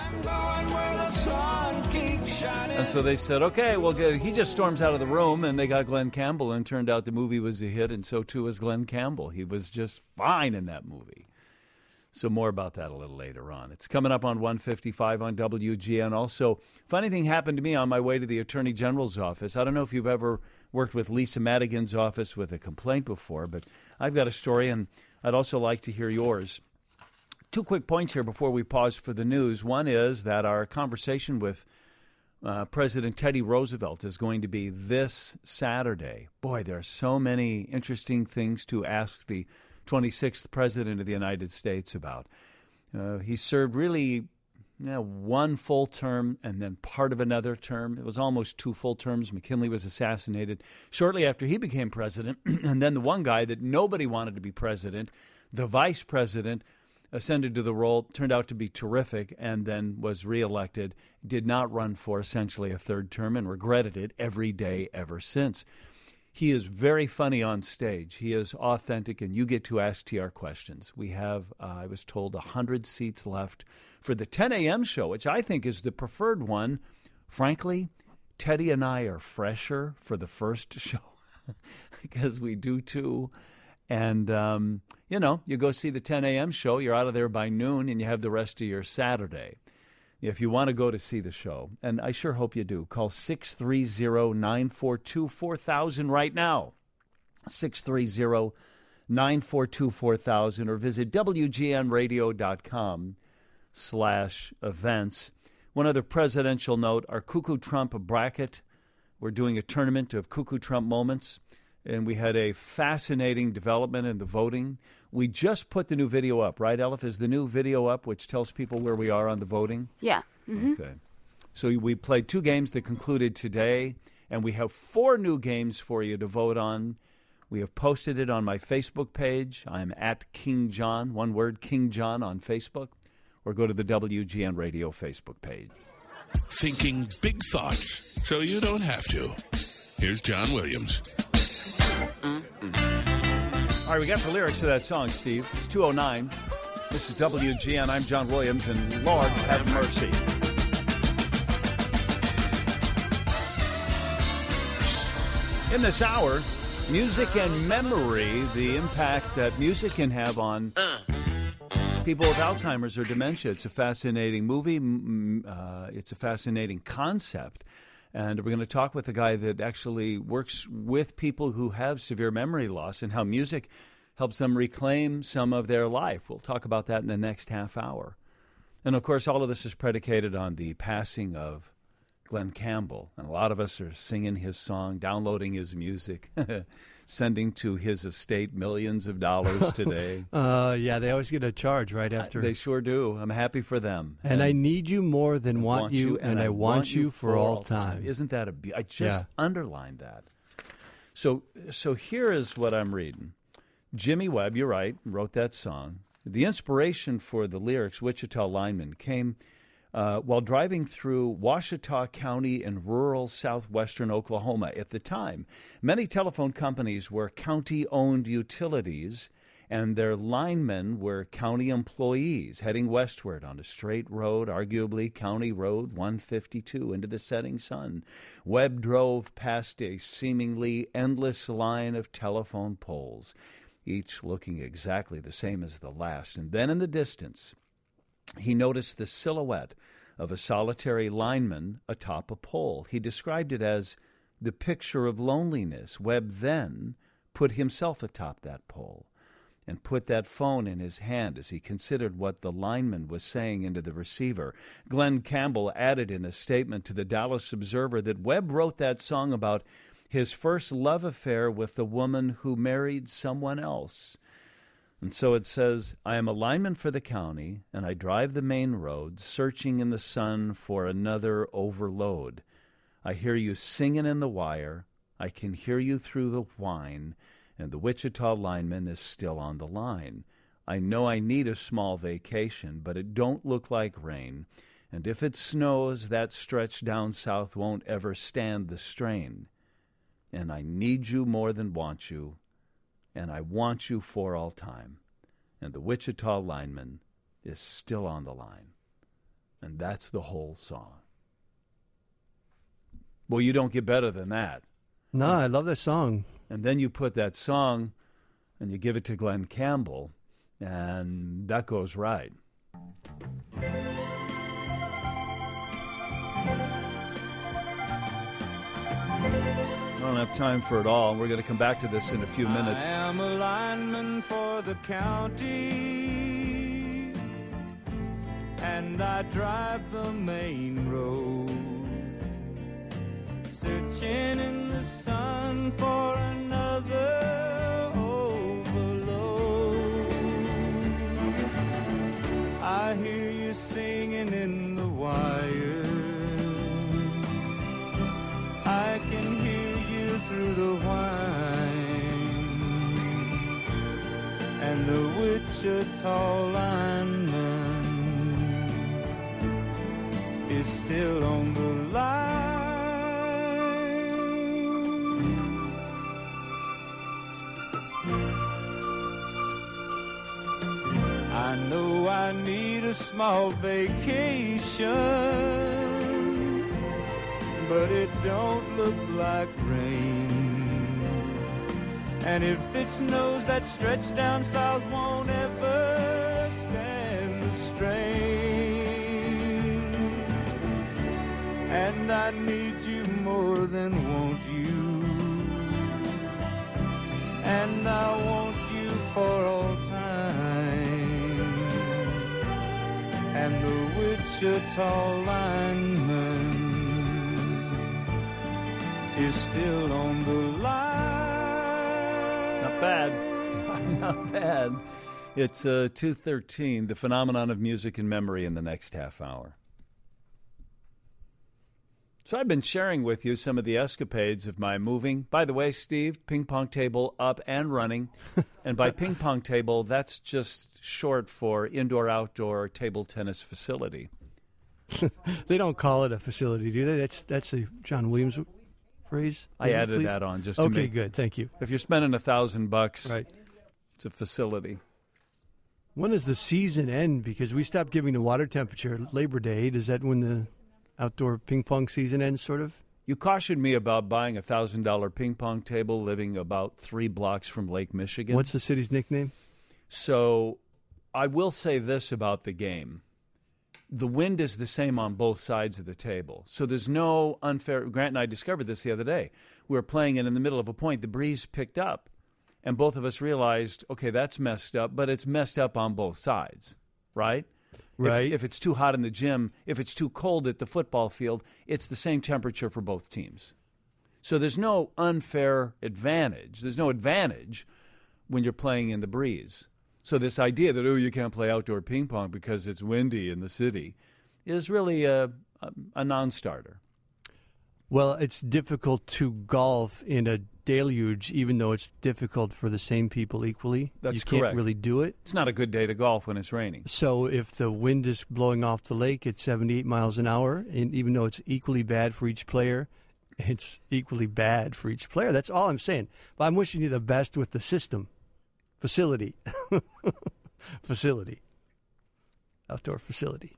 And so they said, okay, well, he just storms out of the room, and they got Glen Campbell, and turned out the movie was a hit, and so too was Glen Campbell. He was just fine in that movie. So more about that a little later on. It's coming up on 155 on WGN. Also, funny thing happened to me on my way to the Attorney General's office. I don't know if you've ever worked with Lisa Madigan's office with a complaint before, but I've got a story, and I'd also like to hear yours. 2 quick points here before we pause for the news. One is that our conversation with President Teddy Roosevelt is going to be this Saturday. Boy, there are so many interesting things to ask the 26th President of the United States about. He served really one full term and then part of another term. It was almost 2 full terms. McKinley was assassinated shortly after he became president. And then the one guy that nobody wanted to be president, the vice president, ascended to the role, turned out to be terrific, and then was reelected, did not run for essentially a 3rd term, and regretted it every day ever since. He is very funny on stage. He is authentic, and you get to ask TR questions. We have, I was told, 100 seats left for the 10 a.m. show, which I think is the preferred one. Frankly, Teddy and I are fresher for the first show because we do too. And, you go see the 10 a.m. show, you're out of there by noon, and you have the rest of your Saturday. If you want to go to see the show, and I sure hope you do, call 630-942-4000 right now. 630-942-4000, or visit WGNradio.com/events. One other presidential note, our Cuckoo Trump bracket. We're doing a tournament of Cuckoo Trump moments, and we had a fascinating development in the voting. We just put the new video up, right, Elif? Is the new video up, which tells people where we are on the voting? Yeah. Mm-hmm. Okay. So we played 2 games that concluded today, and we have 4 new games for you to vote on. We have posted it on my Facebook page. I'm at King John, one word, King John on Facebook, or go to the WGN Radio Facebook page. Thinking big thoughts so you don't have to. Here's John Williams. All right, we got the lyrics to that song, Steve. It's 2:09. This is WGN. I'm John Williams, and Lord have mercy. In this hour, music and memory, the impact that music can have on people with Alzheimer's or dementia. It's a fascinating movie. It's a fascinating concept. And we're going to talk with a guy that actually works with people who have severe memory loss and how music helps them reclaim some of their life. We'll talk about that in the next half hour. And, of course, all of this is predicated on the passing of Glen Campbell. And a lot of us are singing his song, downloading his music, sending to his estate millions of dollars today. Yeah, they always get a charge right after. They sure do. I'm happy for them. And I need you more than want you, and I want you for all time. Isn't that I just underlined that. So here is what I'm reading. Jimmy Webb, you're right, wrote that song. The inspiration for the lyrics, Wichita Lineman, came while driving through Washita County in rural southwestern Oklahoma. At the time, many telephone companies were county-owned utilities, and their linemen were county employees heading westward on a straight road, arguably County Road 152, into the setting sun. Webb drove past a seemingly endless line of telephone poles, each looking exactly the same as the last. And then in the distance, he noticed the silhouette of a solitary lineman atop a pole. He described it as the picture of loneliness. Webb then put himself atop that pole and put that phone in his hand as he considered what the lineman was saying into the receiver. Glen Campbell added in a statement to the Dallas Observer that Webb wrote that song about his first love affair with the woman who married someone else. And so it says, I am a lineman for the county, and I drive the main road, searching in the sun for another overload. I hear you singing in the wire. I can hear you through the whine, and the Wichita lineman is still on the line. I know I need a small vacation, but it don't look like rain. And if it snows, that stretch down south won't ever stand the strain. And I need you more than want you, and I want you for all time. And the Wichita lineman is still on the line. And that's the whole song. Well, you don't get better than that. No, I love that song. And then you put that song and you give it to Glen Campbell, and that goes right. I don't have time for it all. We're going to come back to this in a few minutes. I am a lineman for the county, and I drive the main road, searching in the sun for another overload. I hear you singing in the wire. I can hear through the whine, and the Wichita lineman is still on the line. I know I need a small vacation, but it don't look like rain. And if it snows, that stretch down south won't ever stand the strain. And I need you more than want you, and I want you for all time. And the Wichita lineman is still on the line. Not bad. Not bad. It's 2:13, the phenomenon of music and memory in the next half hour. So I've been sharing with you some of the escapades of my moving. By the way, Steve, ping pong table up and running. And by ping pong table, that's just short for indoor-outdoor table tennis facility. They don't call it a facility, do they? That's a John Williams phrase. I added that on just to make. Okay, good. Thank you. If you're spending $1,000, right, it's a facility. When does the season end? Because we stopped giving the water temperature Labor Day. Does that when the outdoor ping pong season ends, sort of? You cautioned me about buying a $1,000 ping pong table living about 3 blocks from Lake Michigan. What's the city's nickname? So I will say this about the game. The wind is the same on both sides of the table. So there's no unfair. Grant and I discovered this the other day. We were playing, and in the middle of a point, the breeze picked up. And both of us realized, okay, that's messed up, but it's messed up on both sides, right? Right. If it's too hot in the gym, if it's too cold at the football field, it's the same temperature for both teams. So there's no unfair advantage. There's no advantage when you're playing in the breeze. So this idea that, you can't play outdoor ping pong because it's windy in the city is really a non-starter. Well, it's difficult to golf in a deluge, even though it's difficult for the same people equally. That's you can't correct. really do it. It's not a good day to golf when it's raining. So if the wind is blowing off the lake at 78 miles an hour, and even though it's equally bad for each player, it's equally bad for each player. That's all I'm saying. But I'm wishing you the best with the system. Facility. Facility. Outdoor facility.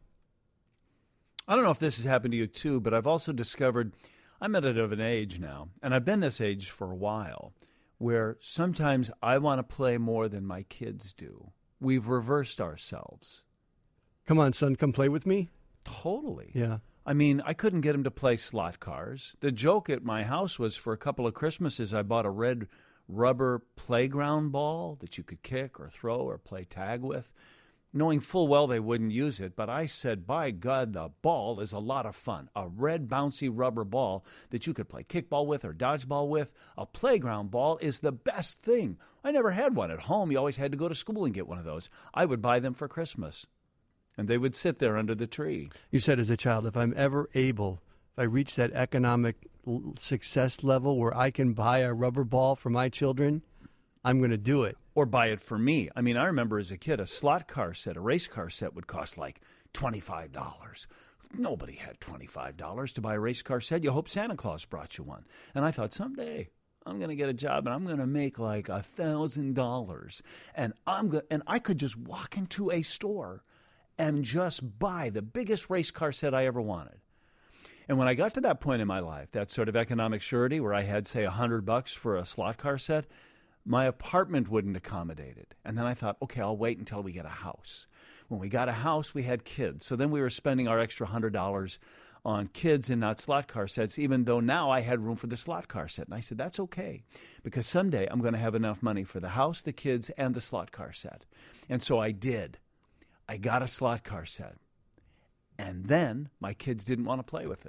I don't know if this has happened to you too, but I've also discovered I'm at an age now, and I've been this age for a while, where sometimes I want to play more than my kids do. We've reversed ourselves. Come on, son, come play with me. Totally. Yeah. I mean, I couldn't get him to play slot cars. The joke at my house was for a couple of Christmases, I bought a red rubber playground ball that you could kick or throw or play tag with, knowing full well they wouldn't use it. But I said, by God, the ball is a lot of fun. A red bouncy rubber ball that you could play kickball with or dodgeball with. A playground ball is the best thing. I never had one at home. You always had to go to school and get one of those. I would buy them for Christmas, and they would sit there under the tree. You said as a child, if I'm ever able, if I reach that economic success level where I can buy a rubber ball for my children, I'm going to do it. Or buy it for me. I mean, I remember as a kid, a slot car set, a race car set would cost like $25. Nobody had $25 to buy a race car set. You hope Santa Claus brought you one. And I thought, someday I'm going to get a job and I'm going to make like $1,000. And I could just walk into a store and just buy the biggest race car set I ever wanted. And when I got to that point in my life, that sort of economic surety where I had, say, $100 for a slot car set, my apartment wouldn't accommodate it. And then I thought, okay, I'll wait until we get a house. When we got a house, we had kids. So then we were spending our extra $100 on kids and not slot car sets, even though now I had room for the slot car set. And I said, that's okay, because someday I'm going to have enough money for the house, the kids, and the slot car set. And so I did. I got a slot car set. And then my kids didn't want to play with it.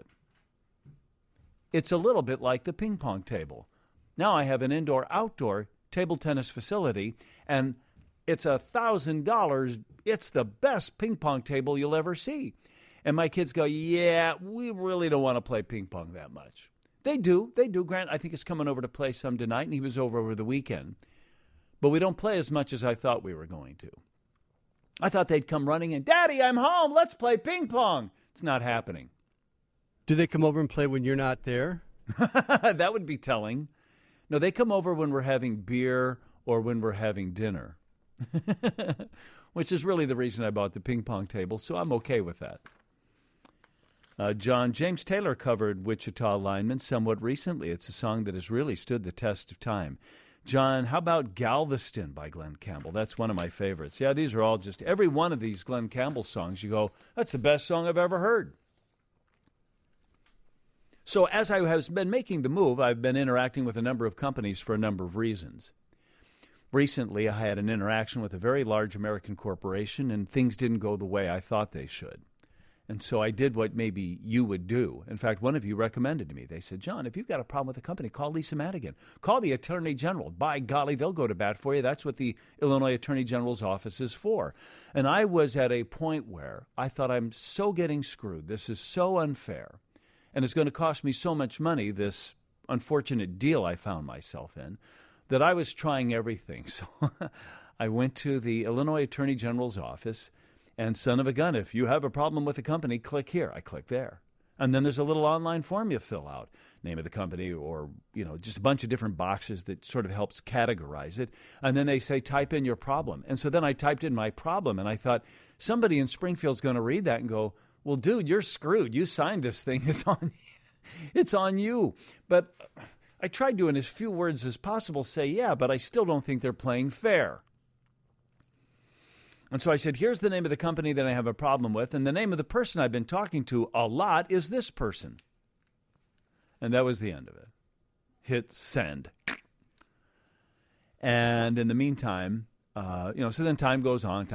It's a little bit like the ping pong table. Now I have an indoor-outdoor table tennis facility, and it's $1,000. It's the best ping pong table you'll ever see. And my kids go, yeah, we really don't want to play ping pong that much. They do. Grant, I think, is coming over to play some tonight, and he was over the weekend. But we don't play as much as I thought we were going to. I thought they'd come running in, Daddy, I'm home. Let's play ping pong. It's not happening. Do they come over and play when you're not there? That would be telling. No, they come over when we're having beer or when we're having dinner, which is really the reason I bought the ping pong table, so I'm okay with that. John, James Taylor covered Wichita Lineman somewhat recently. It's a song that has really stood the test of time. John, how about Galveston by Glenn Campbell? That's one of my favorites. Yeah, these are all just, every one of these Glenn Campbell songs, you go, that's the best song I've ever heard. So as I have been making the move, I've been interacting with a number of companies for a number of reasons. Recently, I had an interaction with a very large American corporation, and things didn't go the way I thought they should. And so I did what maybe you would do. In fact, one of you recommended to me. They said, John, if you've got a problem with the company, call Lisa Madigan. Call the Attorney General. By golly, they'll go to bat for you. That's what the Illinois Attorney General's office is for. And I was at a point where I thought, I'm so getting screwed. This is so unfair. And it's going to cost me so much money, this unfortunate deal I found myself in, that I was trying everything. So I went to the Illinois Attorney General's office, and son of a gun, if you have a problem with the company, click here. I click there. And then there's a little online form you fill out, name of the company, or, just a bunch of different boxes that sort of helps categorize it. And then they say, type in your problem. And so then I typed in my problem, and I thought, somebody in Springfield's going to read that and go, well, dude, you're screwed. You signed this thing. It's on you. But I tried to, in as few words as possible, say, yeah, but I still don't think they're playing fair. And so I said, here's the name of the company that I have a problem with, and the name of the person I've been talking to a lot is this person. And that was the end of it. Hit send. And in the meantime, so then time goes on.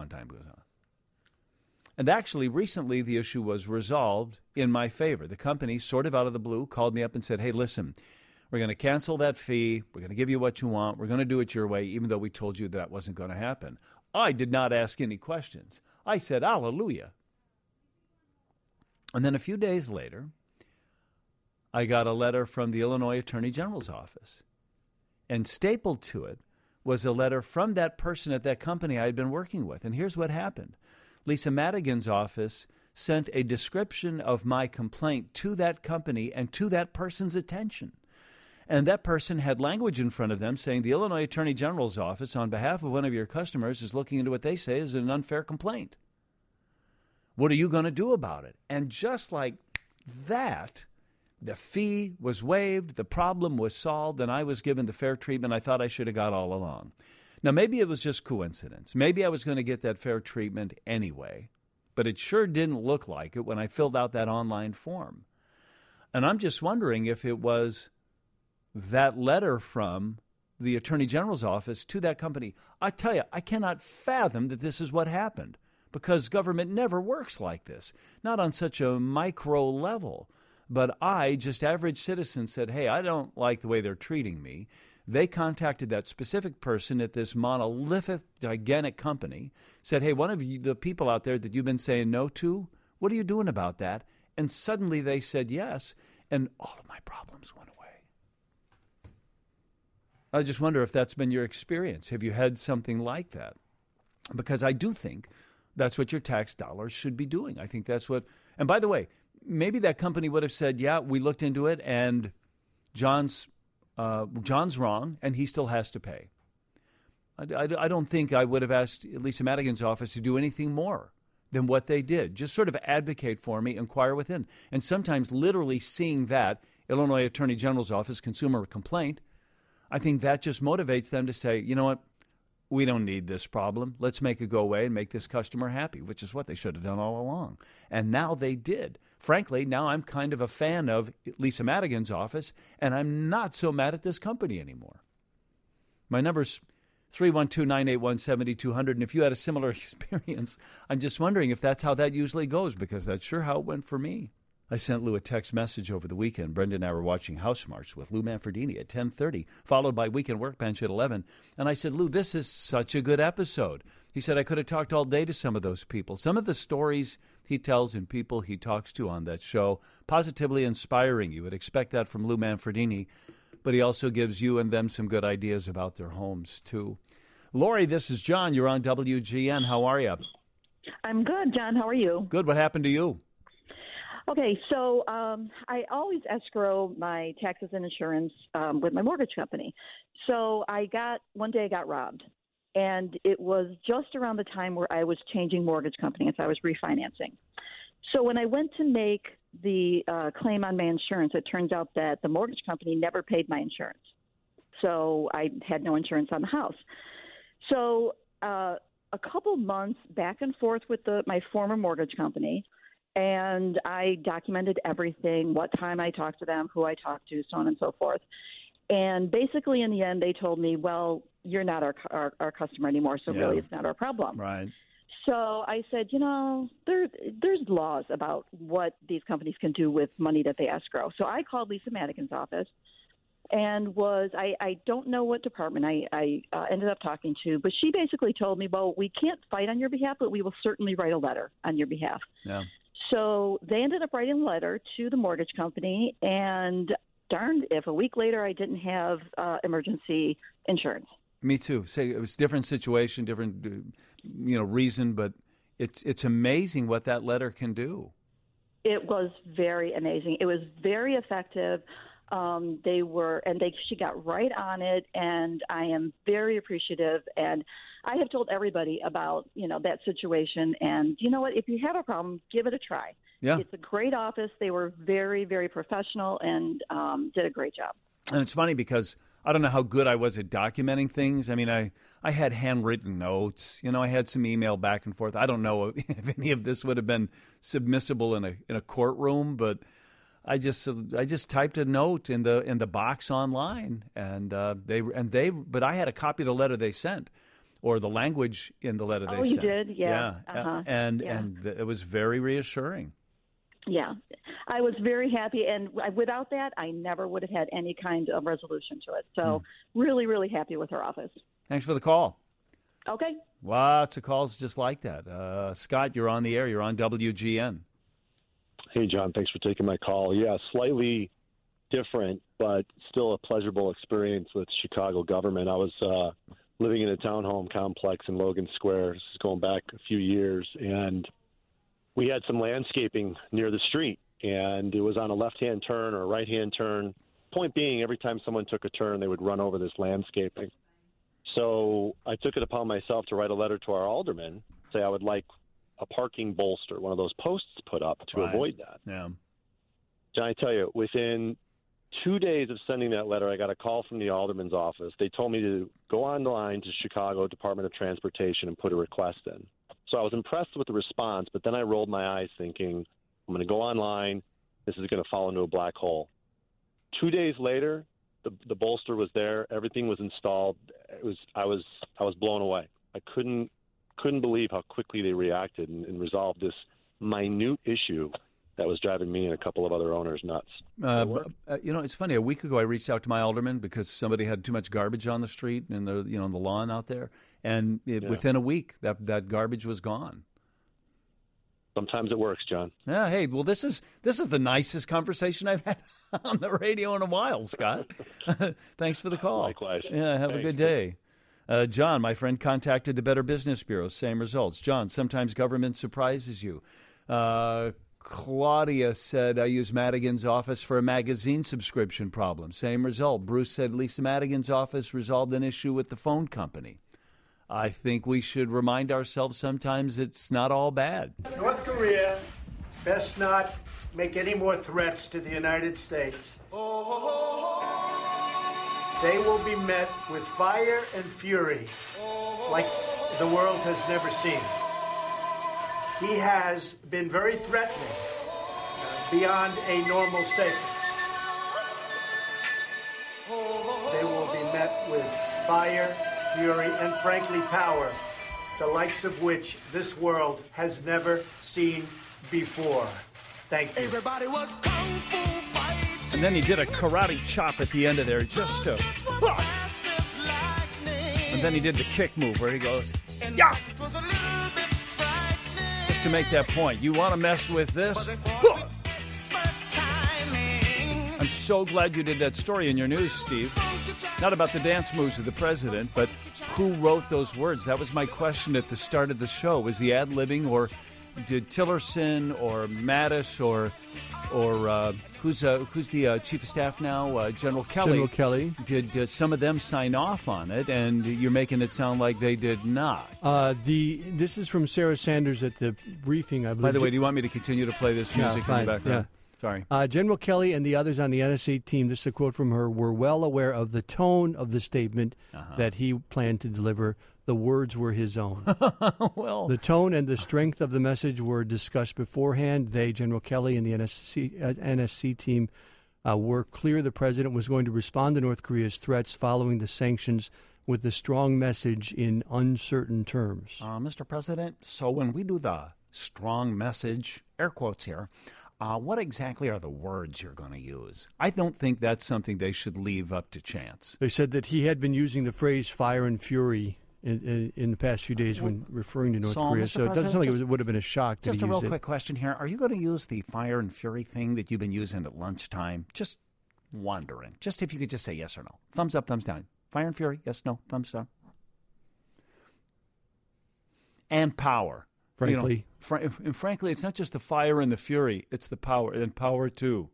And actually, recently, the issue was resolved in my favor. The company, sort of out of the blue, called me up and said, hey, listen, we're going to cancel that fee. We're going to give you what you want. We're going to do it your way, even though we told you that wasn't going to happen. I did not ask any questions. I said, hallelujah. And then a few days later, I got a letter from the Illinois Attorney General's office. And stapled to it was a letter from that person at that company I had been working with. And here's what happened. Lisa Madigan's office sent a description of my complaint to that company and to that person's attention. And that person had language in front of them saying the Illinois Attorney General's office, on behalf of one of your customers, is looking into what they say is an unfair complaint. What are you going to do about it? And just like that, the fee was waived, the problem was solved, and I was given the fair treatment I thought I should have got all along. Now, maybe it was just coincidence. Maybe I was going to get that fair treatment anyway, but it sure didn't look like it when I filled out that online form. And I'm just wondering if it was that letter from the Attorney General's office to that company. I tell you, I cannot fathom that this is what happened, because government never works like this, not on such a micro level. But I, just average citizen, said, hey, I don't like the way they're treating me. They contacted that specific person at this monolithic, gigantic company, said, hey, one of you, the people out there that you've been saying no to, what are you doing about that? And suddenly they said yes, and all of my problems went away. I just wonder if that's been your experience. Have you had something like that? Because I do think that's what your tax dollars should be doing. I think that's what, and by the way, maybe that company would have said, yeah, we looked into it, and John's wrong, and he still has to pay. I don't think I would have asked Lisa Madigan's office to do anything more than what they did. Just sort of advocate for me, inquire within. And sometimes literally seeing that Illinois Attorney General's office consumer complaint, I think that just motivates them to say, you know what, we don't need this problem. Let's make it go away and make this customer happy, which is what they should have done all along. And now they did. Frankly, now I'm kind of a fan of Lisa Madigan's office, and I'm not so mad at this company anymore. My number's 312-981-7200, and if you had a similar experience, I'm just wondering if that's how that usually goes, because that's sure how it went for me. I sent Lou a text message over the weekend. Brenda and I were watching House Smarts with Lou Manfredini at 10:30, followed by Weekend Workbench at 11. And I said, Lou, this is such a good episode. He said, I could have talked all day to some of those people. Some of the stories he tells and people he talks to on that show, positively inspiring. You would expect that from Lou Manfredini, but he also gives you and them some good ideas about their homes, too. Lori, this is John. You're on WGN. How are you? I'm good, John. How are you? Good. What happened to you? Okay, so I always escrow my taxes and insurance with my mortgage company. So one day I got robbed, and it was just around the time where I was changing mortgage companies. I was refinancing. So when I went to make the claim on my insurance, it turns out that the mortgage company never paid my insurance. So I had no insurance on the house. So a couple months back and forth with my former mortgage company, and I documented everything, what time I talked to them, who I talked to, so on and so forth. And basically, in the end, they told me, well, you're not our customer anymore, so really it's not our problem. Right. So I said, there's laws about what these companies can do with money that they escrow. So I called Lisa Madigan's office and I don't know what department I ended up talking to, but she basically told me, well, we can't fight on your behalf, but we will certainly write a letter on your behalf. Yeah. So they ended up writing a letter to the mortgage company, and darned if a week later I didn't have emergency insurance. Me too. Say it was a different situation, different reason, but it's amazing what that letter can do. It was very amazing. It was very effective. She got right on it, and I am very appreciative. And I have told everybody about, that situation. And you know what? If you have a problem, give it a try. Yeah. It's a great office. They were very, very professional and did a great job. And it's funny because I don't know how good I was at documenting things. I mean, I I had handwritten notes. I had some email back and forth. I don't know if any of this would have been submissible in a courtroom, but I just typed a note in the box online, and but I had a copy of the letter they sent, or the language in the letter they sent. Oh, you did, yeah. And it was very reassuring. Yeah, I was very happy, and without that, I never would have had any kind of resolution to it. So really, really happy with her office. Thanks for the call. Okay. Lots of calls just like that. Scott, you're on the air. You're on WGN. Hey, John, thanks for taking my call. Yeah, slightly different, but still a pleasurable experience with Chicago government. I was living in a townhome complex in Logan Square. This is going back a few years, and we had some landscaping near the street, and it was on a left-hand turn or a right-hand turn. Point being, every time someone took a turn, they would run over this landscaping. So I took it upon myself to write a letter to our alderman, say I would like a parking bolster, one of those posts put up to avoid that. Yeah. John, I tell you, within 2 days of sending that letter, I got a call from the alderman's office. They told me to go online to Chicago Department of Transportation and put a request in. So I was impressed with the response, but then I rolled my eyes thinking, I'm going to go online. This is going to fall into a black hole. 2 days later, the bolster was there. Everything was installed. I was blown away. I couldn't believe how quickly they reacted and resolved this minute issue that was driving me and a couple of other owners nuts. It's funny. A week ago, I reached out to my alderman because somebody had too much garbage on the street and on the lawn out there, and within a week, that garbage was gone. Sometimes it works, John. Yeah. Hey, well, this is the nicest conversation I've had on the radio in a while, Scott. Thanks for the call. Likewise. Yeah. Have a good day. John, my friend, contacted the Better Business Bureau. Same results. John, sometimes government surprises you. Claudia said, I use Madigan's office for a magazine subscription problem. Same result. Bruce said Lisa Madigan's office resolved an issue with the phone company. I think we should remind ourselves sometimes it's not all bad. North Korea best not make any more threats to the United States. They will be met with fire and fury like the world has never seen. He has been very threatening beyond a normal statement. They will be met with fire, fury, and frankly power, the likes of which this world has never seen before. Thank you. Everybody was kung fu fighting. And then he did a karate chop at the end of there just to... And then he did the kick move where he goes, yeah! Just to make that point. You want to mess with this? I'm so glad you did that story in your news, Steve. Not about the dance moves of the president, but who wrote those words? That was my question at the start of the show. Was he ad-libbing, or did Tillerson or Mattis or who's the chief of staff now, General Kelly? General Kelly. Did some of them sign off on it? And you're making it sound like they did not. This is from Sarah Sanders at the briefing, I believe. By the way, do you want me to continue to play this music in the background? Yeah. Sorry. General Kelly and the others on the NSA team, this is a quote from her, were well aware of the tone of the statement that he planned to deliver. The words were his own. Well, the tone and the strength of the message were discussed beforehand. They, General Kelly and the NSC team, were clear the president was going to respond to North Korea's threats following the sanctions with a strong message in uncertain terms. Mr. President, so when we do the strong message, air quotes here, what exactly are the words you're going to use? I don't think that's something they should leave up to chance. They said that he had been using the phrase fire and fury in the past few days when referring to North Korea. So it doesn't sound like it would have been a shock to use it. Just a real quick question here. Are you going to use the fire and fury thing that you've been using at lunchtime? Just wondering. Just if you could just say yes or no. Thumbs up, thumbs down. Fire and fury, yes, no, thumbs down. And power. Frankly. Frankly, it's not just the fire and the fury. It's the power, and power too.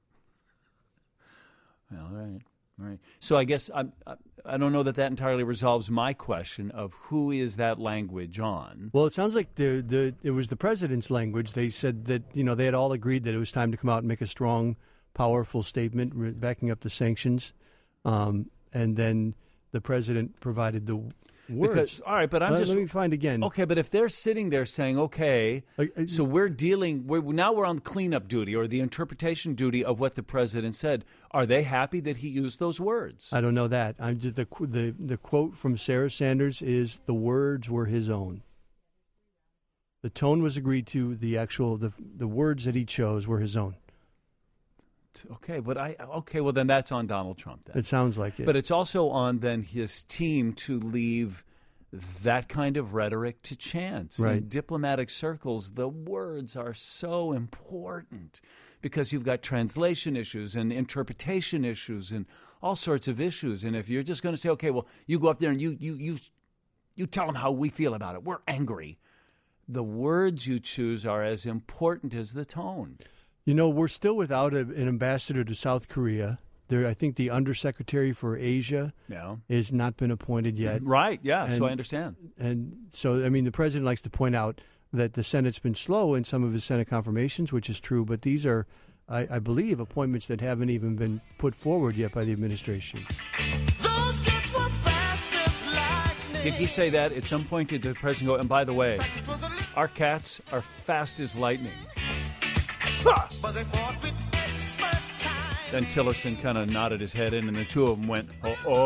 All right. All right. So I guess I don't know that entirely resolves my question of who is that language on. Well, it sounds like it was the president's language. They said that they had all agreed that it was time to come out and make a strong, powerful statement backing up the sanctions, and then the president provided the words. Because, all right, but let me find again. Okay, but if they're sitting there saying, okay, so we're on cleanup duty or the interpretation duty of what the president said, are they happy that he used those words? I don't know that. I'm just the quote from Sarah Sanders is the words were his own. The tone was agreed to. The words that he chose were his own. Okay, well then that's on Donald Trump then. It sounds like it. But it's also on then his team to leave that kind of rhetoric to chance. Right. In diplomatic circles, the words are so important because you've got translation issues and interpretation issues and all sorts of issues. And if you're just going to say, okay, well, you go up there and you tell them how we feel about it. We're angry. The words you choose are as important as the tone. You know, we're still without an ambassador to South Korea. I think the undersecretary for Asia has not been appointed yet. Right, yeah, so I understand. And so, I mean, the president likes to point out that the Senate's been slow in some of his Senate confirmations, which is true, but these are, I believe, appointments that haven't even been put forward yet by the administration. Those kids were fast as lightning. Did he say that? At some point did the president go, and by the way, our cats are fast as lightning. But they fought with expert time. Then Tillerson kind of nodded his head in, and the two of them went,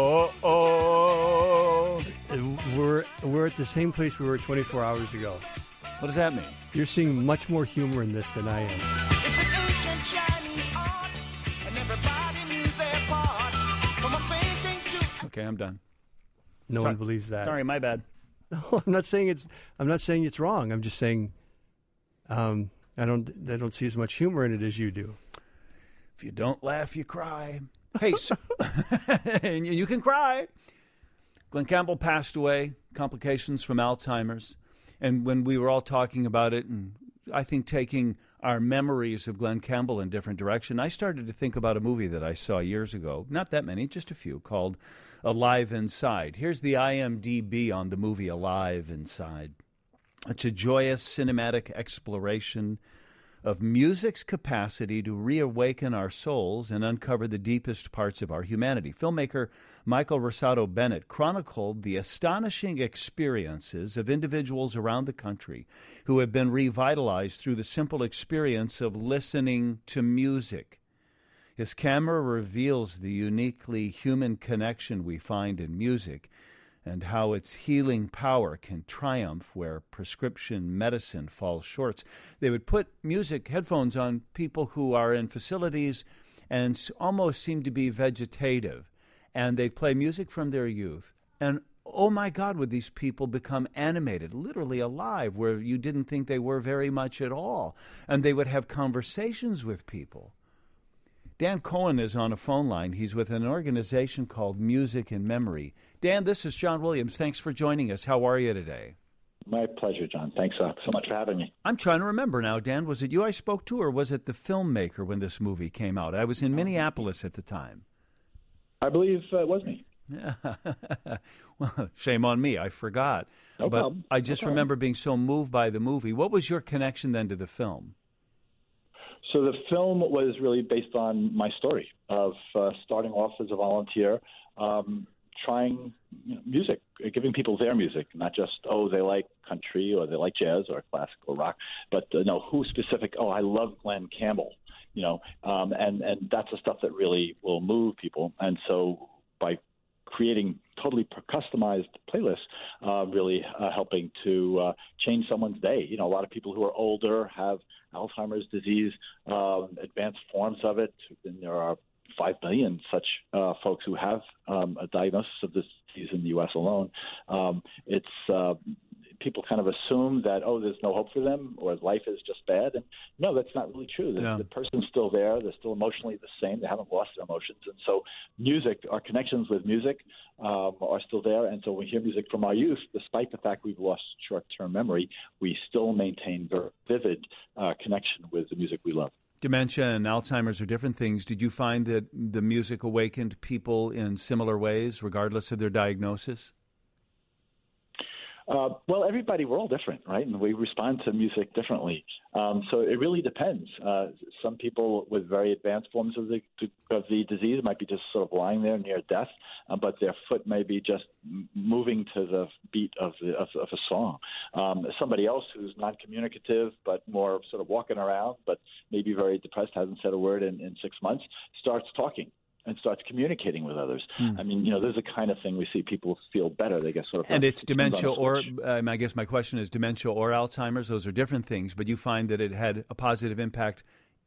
oh. We're at the same place we were 24 hours ago. What does that mean? You're seeing much more humor in this than I am. It's an ancient Chinese art, and everybody knew their part. From a fainting to... Okay, I'm done. No one believes that. Sorry, my bad. No, I'm not saying it's wrong. I'm just saying I don't see as much humor in it as you do. If you don't laugh, you cry. Hey, and you can cry. Glenn Campbell passed away, complications from Alzheimer's. And when we were all talking about it, and I think taking our memories of Glenn Campbell in a different direction, I started to think about a movie that I saw years ago, not that many, just a few, called Alive Inside. Here's the IMDb on the movie Alive Inside. It's a joyous cinematic exploration of music's capacity to reawaken our souls and uncover the deepest parts of our humanity. Filmmaker Michael Rosado Bennett chronicled the astonishing experiences of individuals around the country who have been revitalized through the simple experience of listening to music. His camera reveals the uniquely human connection we find in music and how its healing power can triumph where prescription medicine falls short. They would put music headphones on people who are in facilities and almost seem to be vegetative, and they'd play music from their youth. And oh my God, would these people become animated, literally alive, where you didn't think they were very much at all. And they would have conversations with people. Dan Cohen is on a phone line. He's with an organization called Music in Memory. Dan, this is John Williams. Thanks for joining us. How are you today? My pleasure, John. Thanks so much for having me. I'm trying to remember now, Dan. Was it you I spoke to, or was it the filmmaker when this movie came out? I was in Minneapolis at the time. I believe it was me. Well, shame on me. I forgot. No problem. I just remember being so moved by the movie. What was your connection then to the film? So the film was really based on my story of starting off as a volunteer, trying music, giving people their music, not just, they like country or they like jazz or classical rock, but who specific, I love Glenn Campbell, and that's the stuff that really will move people. And so by creating totally customized playlists, really helping to change someone's day. A lot of people who are older have Alzheimer's disease, advanced forms of it. And there are 5 million such folks who have a diagnosis of this disease in the U.S. alone. People kind of assume that, there's no hope for them or life is just bad. And no, that's not really true. The person's still there. They're still emotionally the same. They haven't lost their emotions. And so music, our connections with music are still there. And so when we hear music from our youth, despite the fact we've lost short-term memory, we still maintain very vivid connection with the music we love. Dementia and Alzheimer's are different things. Did you find that the music awakened people in similar ways, regardless of their diagnosis? Well, everybody, we're all different, right? And we respond to music differently. So it really depends. Some people with very advanced forms of the disease might be just sort of lying there near death, but their foot may be just moving to the beat of a song. Somebody else who's non-communicative but more sort of walking around, but maybe very depressed, hasn't said a word in 6 months, starts talking and starts communicating with others. I mean, there's a kind of thing we see people feel better. They get sort of... And it's dementia or, I guess my question is dementia or Alzheimer's. Those are different things, but you find that it had a positive impact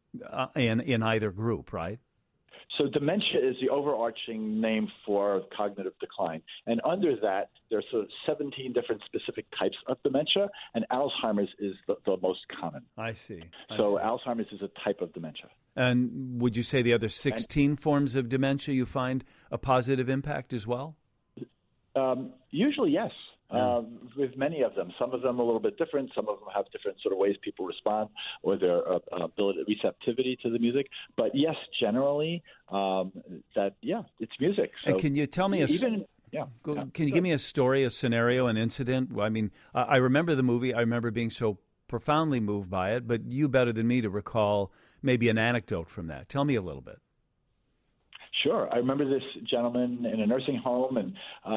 in either group, right? So dementia is the overarching name for cognitive decline. And under that, there's sort of 17 different specific types of dementia, and Alzheimer's is the most common. I see. Alzheimer's is a type of dementia. And would you say the other 16 forms of dementia you find a positive impact as well? Usually, yes. With many of them. Some of them a little bit different. Some of them have different sort of ways people respond or their receptivity to the music. But yes, generally, it's music. So and can you tell me can you give me a story, a scenario, an incident? I mean, I remember the movie. I remember being so profoundly moved by it, but you better than me to recall maybe an anecdote from that. Tell me a little bit. Sure. I remember this gentleman in a nursing home, and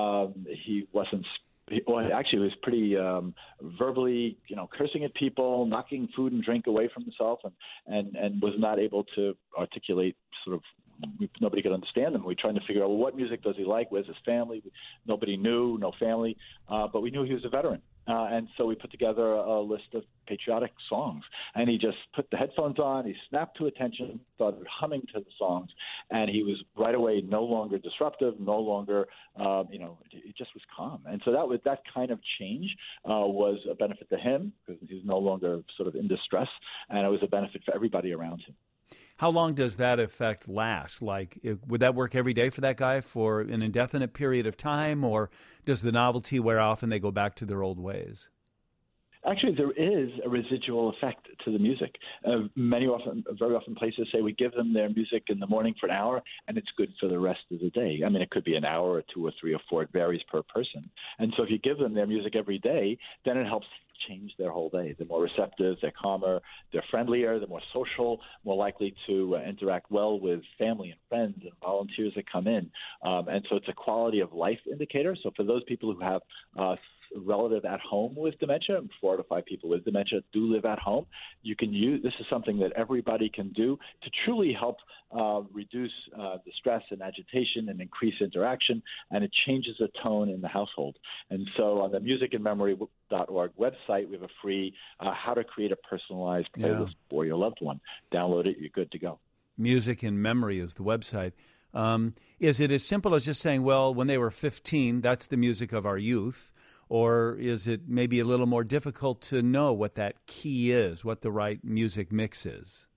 he wasn't actually, he was pretty verbally, cursing at people, knocking food and drink away from himself, and was not able to articulate sort of. Nobody could understand him. We were trying to figure out, well, what music does he like? Where's his family? Nobody knew, no family, but we knew he was a veteran. And so we put together a list of patriotic songs, and he just put the headphones on, he snapped to attention, started humming to the songs, and he was right away no longer disruptive, no longer, it just was calm. And so that kind of change was a benefit to him because he's no longer sort of in distress, and it was a benefit for everybody around him. How long does that effect last? Like, would that work every day for that guy for an indefinite period of time, or does the novelty wear off and they go back to their old ways? Actually, there is a residual effect to the music. Very often places say we give them their music in the morning for an hour, and it's good for the rest of the day. I mean, it could be an hour or 2 or 3 or 4. It varies per person. And so if you give them their music every day, then it helps change their whole day. They're more receptive, they're calmer, they're friendlier, they're more social, more likely to interact well with family and friends and volunteers that come in. And so it's a quality of life indicator. So for those people who have relative at home with dementia, 4 to 5 people with dementia do live at home, you can use this is something that everybody can do to truly help reduce the stress and agitation and increase interaction, and it changes the tone in the household. And so on the musicandmemory.org website, we have a free how to create a personalized playlist for your loved one. Download it, you're good to go. Music in Memory is the website. Is it as simple as just saying, well, when they were 15, that's the music of our youth? Or is it maybe a little more difficult to know what that key is, what the right music mix is?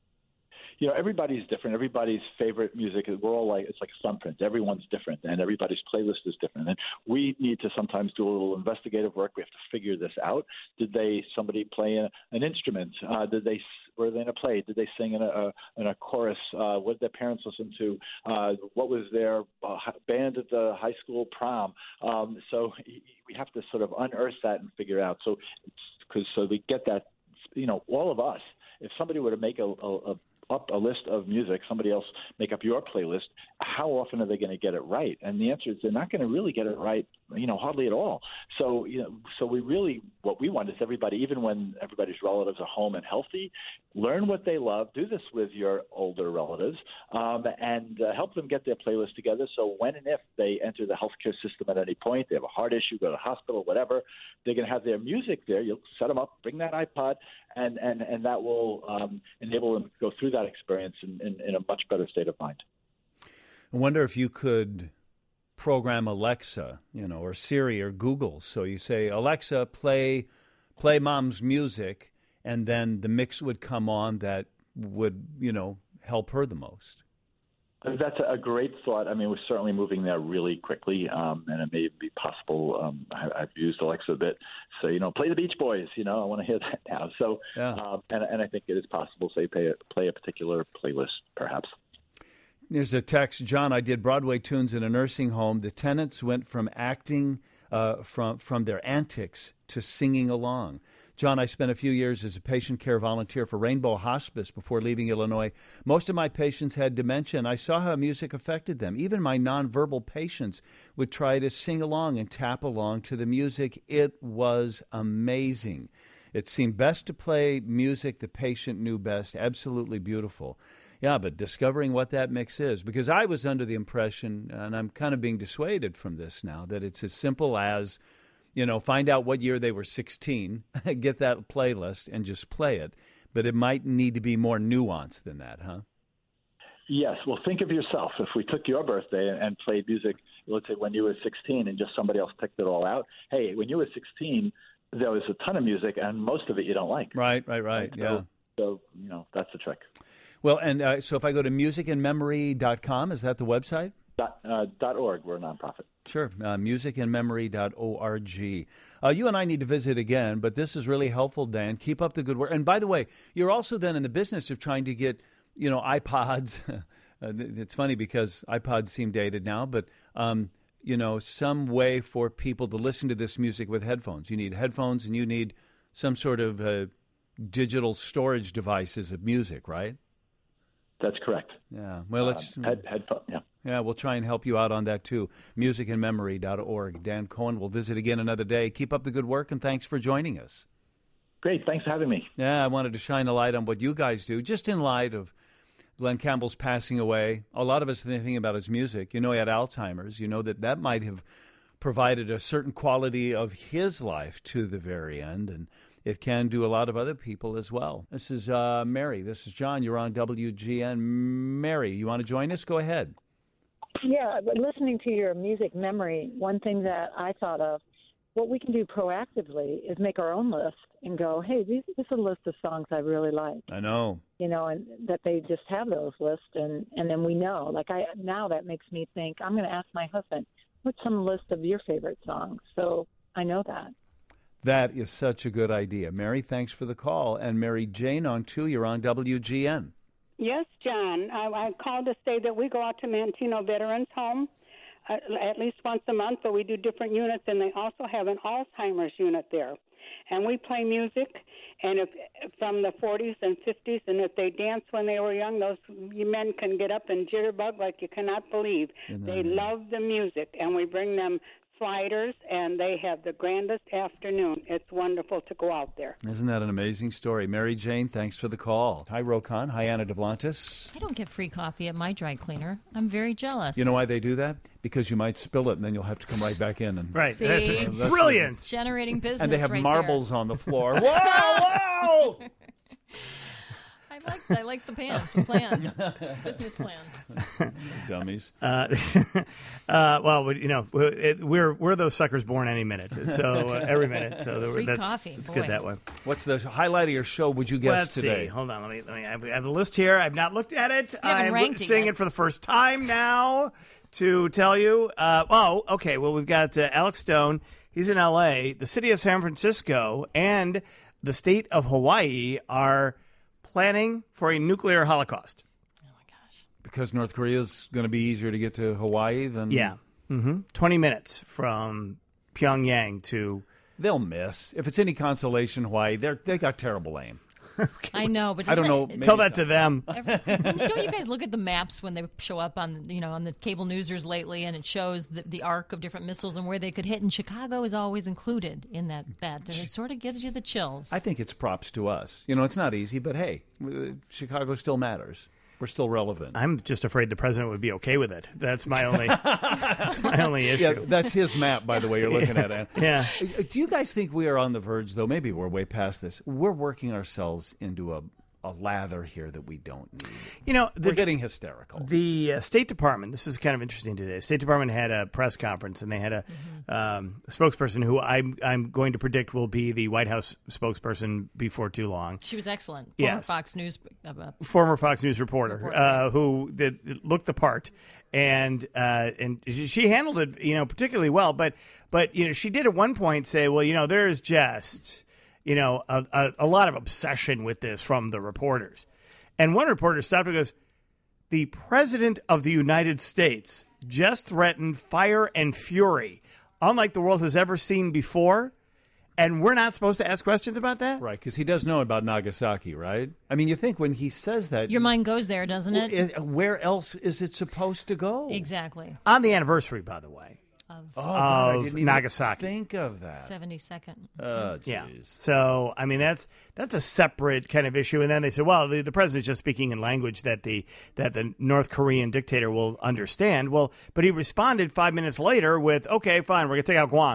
Everybody's different. Everybody's favorite music, we're all like, it's like a thumbprint. Everyone's different, and everybody's playlist is different. And we need to sometimes do a little investigative work. We have to figure this out. Did somebody play an instrument? Were they in a play? Did they sing in a chorus? What did their parents listen to? What was their band at the high school prom? So we have to sort of unearth that and figure it out. So we get that, all of us, if somebody were to make up a list of music, somebody else make up your playlist, how often are they going to get it right? And the answer is they're not going to really get it right, hardly at all. So, what we want is everybody, even when everybody's relatives are home and healthy, learn what they love, do this with your older relatives, and help them get their playlist together. So when and if they enter the healthcare system at any point, they have a heart issue, go to the hospital, whatever, they're going to have their music there. You'll set them up, bring that iPod, and that will enable them to go through that experience in a much better state of mind. I wonder if you could program Alexa, or Siri or Google. So you say, Alexa, play Mom's music, and then the mix would come on that would, help her the most. That's a great thought. I mean, we're certainly moving there really quickly, and it may be possible. I've used Alexa a bit. So, play the Beach Boys. I want to hear that now. So, and I think it is possible, say, play a particular playlist, perhaps. There's a text, John, I did Broadway tunes in a nursing home. The tenants went from acting from their antics to singing along. John, I spent a few years as a patient care volunteer for Rainbow Hospice before leaving Illinois. Most of my patients had dementia, and I saw how music affected them. Even my nonverbal patients would try to sing along and tap along to the music. It was amazing. It seemed best to play music the patient knew best. Absolutely beautiful. Yeah, but discovering what that mix is, because I was under the impression, and I'm kind of being dissuaded from this now, that it's as simple as, find out what year they were 16, get that playlist, and just play it. But it might need to be more nuanced than that, huh? Yes. Well, think of yourself. If we took your birthday and played music, let's say when you were 16 and just somebody else picked it all out, hey, when you were 16, there was a ton of music, and most of it you don't like. Right. So, that's the trick. Well, and so if I go to musicandmemory.com, is that the website? .org. We're a nonprofit. Sure. Musicandmemory.org. You and I need to visit again, but this is really helpful, Dan. Keep up the good work. And by the way, you're also then in the business of trying to get, iPods. It's funny because iPods seem dated now, but, some way for people to listen to this music with headphones. You need headphones and you need some sort of digital storage devices of music, right? That's correct. Yeah. Well, let's headphone. Yeah. Yeah, we'll try and help you out on that too. Musicandmemory.org. Dan Cohen will visit again another day. Keep up the good work, and thanks for joining us. Great. Thanks for having me. Yeah, I wanted to shine a light on what you guys do, just in light of Glenn Campbell's passing away. A lot of us are thinking about his music. He had Alzheimer's. That might have provided a certain quality of his life to the very end, and it can do a lot of other people as well. This is Mary. This is John. You're on WGN. Mary, you want to join us? Go ahead. Yeah, but listening to your music memory, one thing that I thought of, what we can do proactively is make our own list and go, hey, this is a list of songs I really like. I know. And that they just have those lists, and then we know. Now that makes me think, I'm going to ask my husband, what's on the list of your favorite songs? So I know that. That is such a good idea. Mary, thanks for the call. And Mary Jane on 2, you're on WGN. Yes, John. I called to say that we go out to Manteno Veterans Home at least once a month, but we do different units, and they also have an Alzheimer's unit there. And we play music, and from the 40s and 50s, and if they danced when they were young, those men can get up and jitterbug like you cannot believe. They love the music, and we bring them sliders, and they have the grandest afternoon. It's wonderful to go out there. Isn't that an amazing story? Mary Jane, thanks for the call. Hi, Rokan. Hi, Anna Duplantis. I don't get free coffee at my dry cleaner. I'm very jealous. You know why they do that? Because you might spill it, and then you'll have to come right back in. And right. See? That's brilliant. Generating business. And they have right marbles there. on the floor. Whoa! I like the plan, business plan. Dummies. Well, we're those suckers born any minute. So every minute. So free coffee. It's boy. good that way. What's the highlight of your show? Would you guess Let's today? see. Hold on. Let me. I have a list here. I've not looked at it. I'm seeing it for the first time now. To tell you. Okay. Well, we've got Alex Stone. He's in L.A. The city of San Francisco and the state of Hawaii are planning for a nuclear holocaust. Oh, my gosh. Because North Korea is going to be easier to get to Hawaii than... Yeah. 20 minutes from Pyongyang to... They'll miss. If it's any consolation, Hawaii, they got terrible aim. Okay. I know, but I don't know. Tell that to them. Don't you guys look at the maps when they show up on the cable newsers lately, and it shows the arc of different missiles and where they could hit? And Chicago is always included in that, and it sort of gives you the chills. I think it's props to us. It's not easy, but hey, Chicago still matters. We're still relevant. I'm just afraid the president would be okay with it. That's my only. That's my only issue. Yeah, that's his map, by the way. You're looking at it. Yeah. Do you guys think we are on the verge, though? Maybe we're way past this. We're working ourselves into a lather here that we don't need. We're getting hysterical. The State Department. This is kind of interesting today. State Department had a press conference, and they had a spokesperson who I'm going to predict will be the White House spokesperson before too long. She was excellent. Former Fox News reporter who looked the part, and she handled it particularly well. But she did at one point say, well, there is just a lot of obsession with this from the reporters. And one reporter stopped and goes, the President of the United States just threatened fire and fury unlike the world has ever seen before. And we're not supposed to ask questions about that? Right, because he does know about Nagasaki, right? I mean, you think when he says that... Your mind goes there, doesn't it? Where else is it supposed to go? Exactly. On the anniversary, by the way, God, I of didn't even Nagasaki. think of that. 72nd. Oh, jeez. Yeah. So, I mean, that's a separate kind of issue. And then they said, well, the president's just speaking in language that the North Korean dictator will understand. Well, but he responded 5 minutes later with, okay, fine, we're going to take out Guam.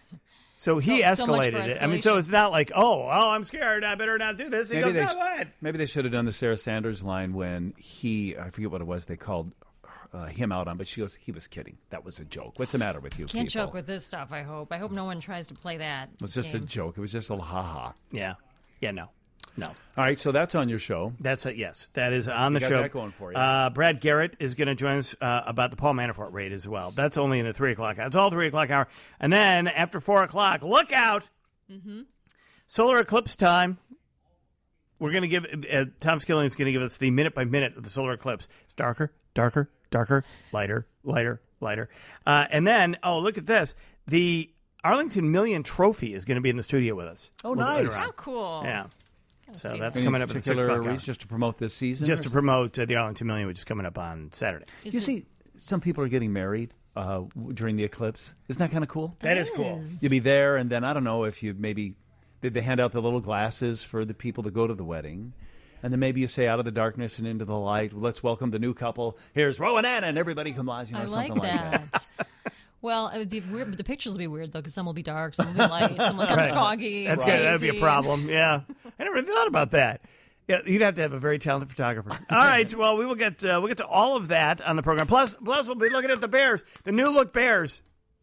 So he escalated it. I mean, so it's not like, I'm scared, I better not do this. He goes, no, go ahead. Maybe they should have done the Sarah Sanders line when I forget what it was, they called him out on, but she goes, he was kidding. That was a joke. What's the matter with you Can't people? joke with this stuff, I hope. I hope no one tries to play that. It was just a joke. It was just a ha-ha. Yeah. Yeah, no. All right, so that's on your show. That's it, yes. That is on the got show. That going for you. Brad Garrett is going to join us about the Paul Manafort raid as well. That's only in the 3 o'clock hour. It's all 3 o'clock hour. And then after 4 o'clock, look out! Mm-hmm. Solar eclipse time. We're going to give, Tom Skilling is going to give us the minute by minute of the solar eclipse. It's darker, darker, darker, lighter, lighter, lighter. And then, look at this. The Arlington Million Trophy is going to be in the studio with us. Oh, nice. How cool. Yeah. So that's Any coming up at the 6 o'clock hour. just to promote this season? Just to promote the Arlington Million, which is coming up on Saturday. You see, some people are getting married during the eclipse. Isn't that kind of cool? That is cool. You'll be there, and then I don't know if you maybe did they hand out the little glasses for the people to go to the wedding. And then maybe you say, out of the darkness and into the light, let's welcome the new couple. Here's Ro and Anna, and everybody come on. I something like that. Well, the pictures will be weird, though, because some will be dark, some will be light, some will kind of foggy. That's good. That'd be a problem. Yeah. I never thought about that. Yeah, you'd have to have a very talented photographer. All right. Well, we'll get to all of that on the program. Plus, we'll be looking at the Bears, the new look Bears,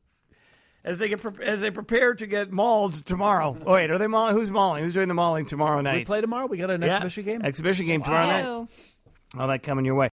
as they prepare to get mauled tomorrow. Oh, wait, are they mauling? Who's mauling? Who's doing the mauling tomorrow night? We play tomorrow. We got an exhibition game. Exhibition game tomorrow night. All that coming your way.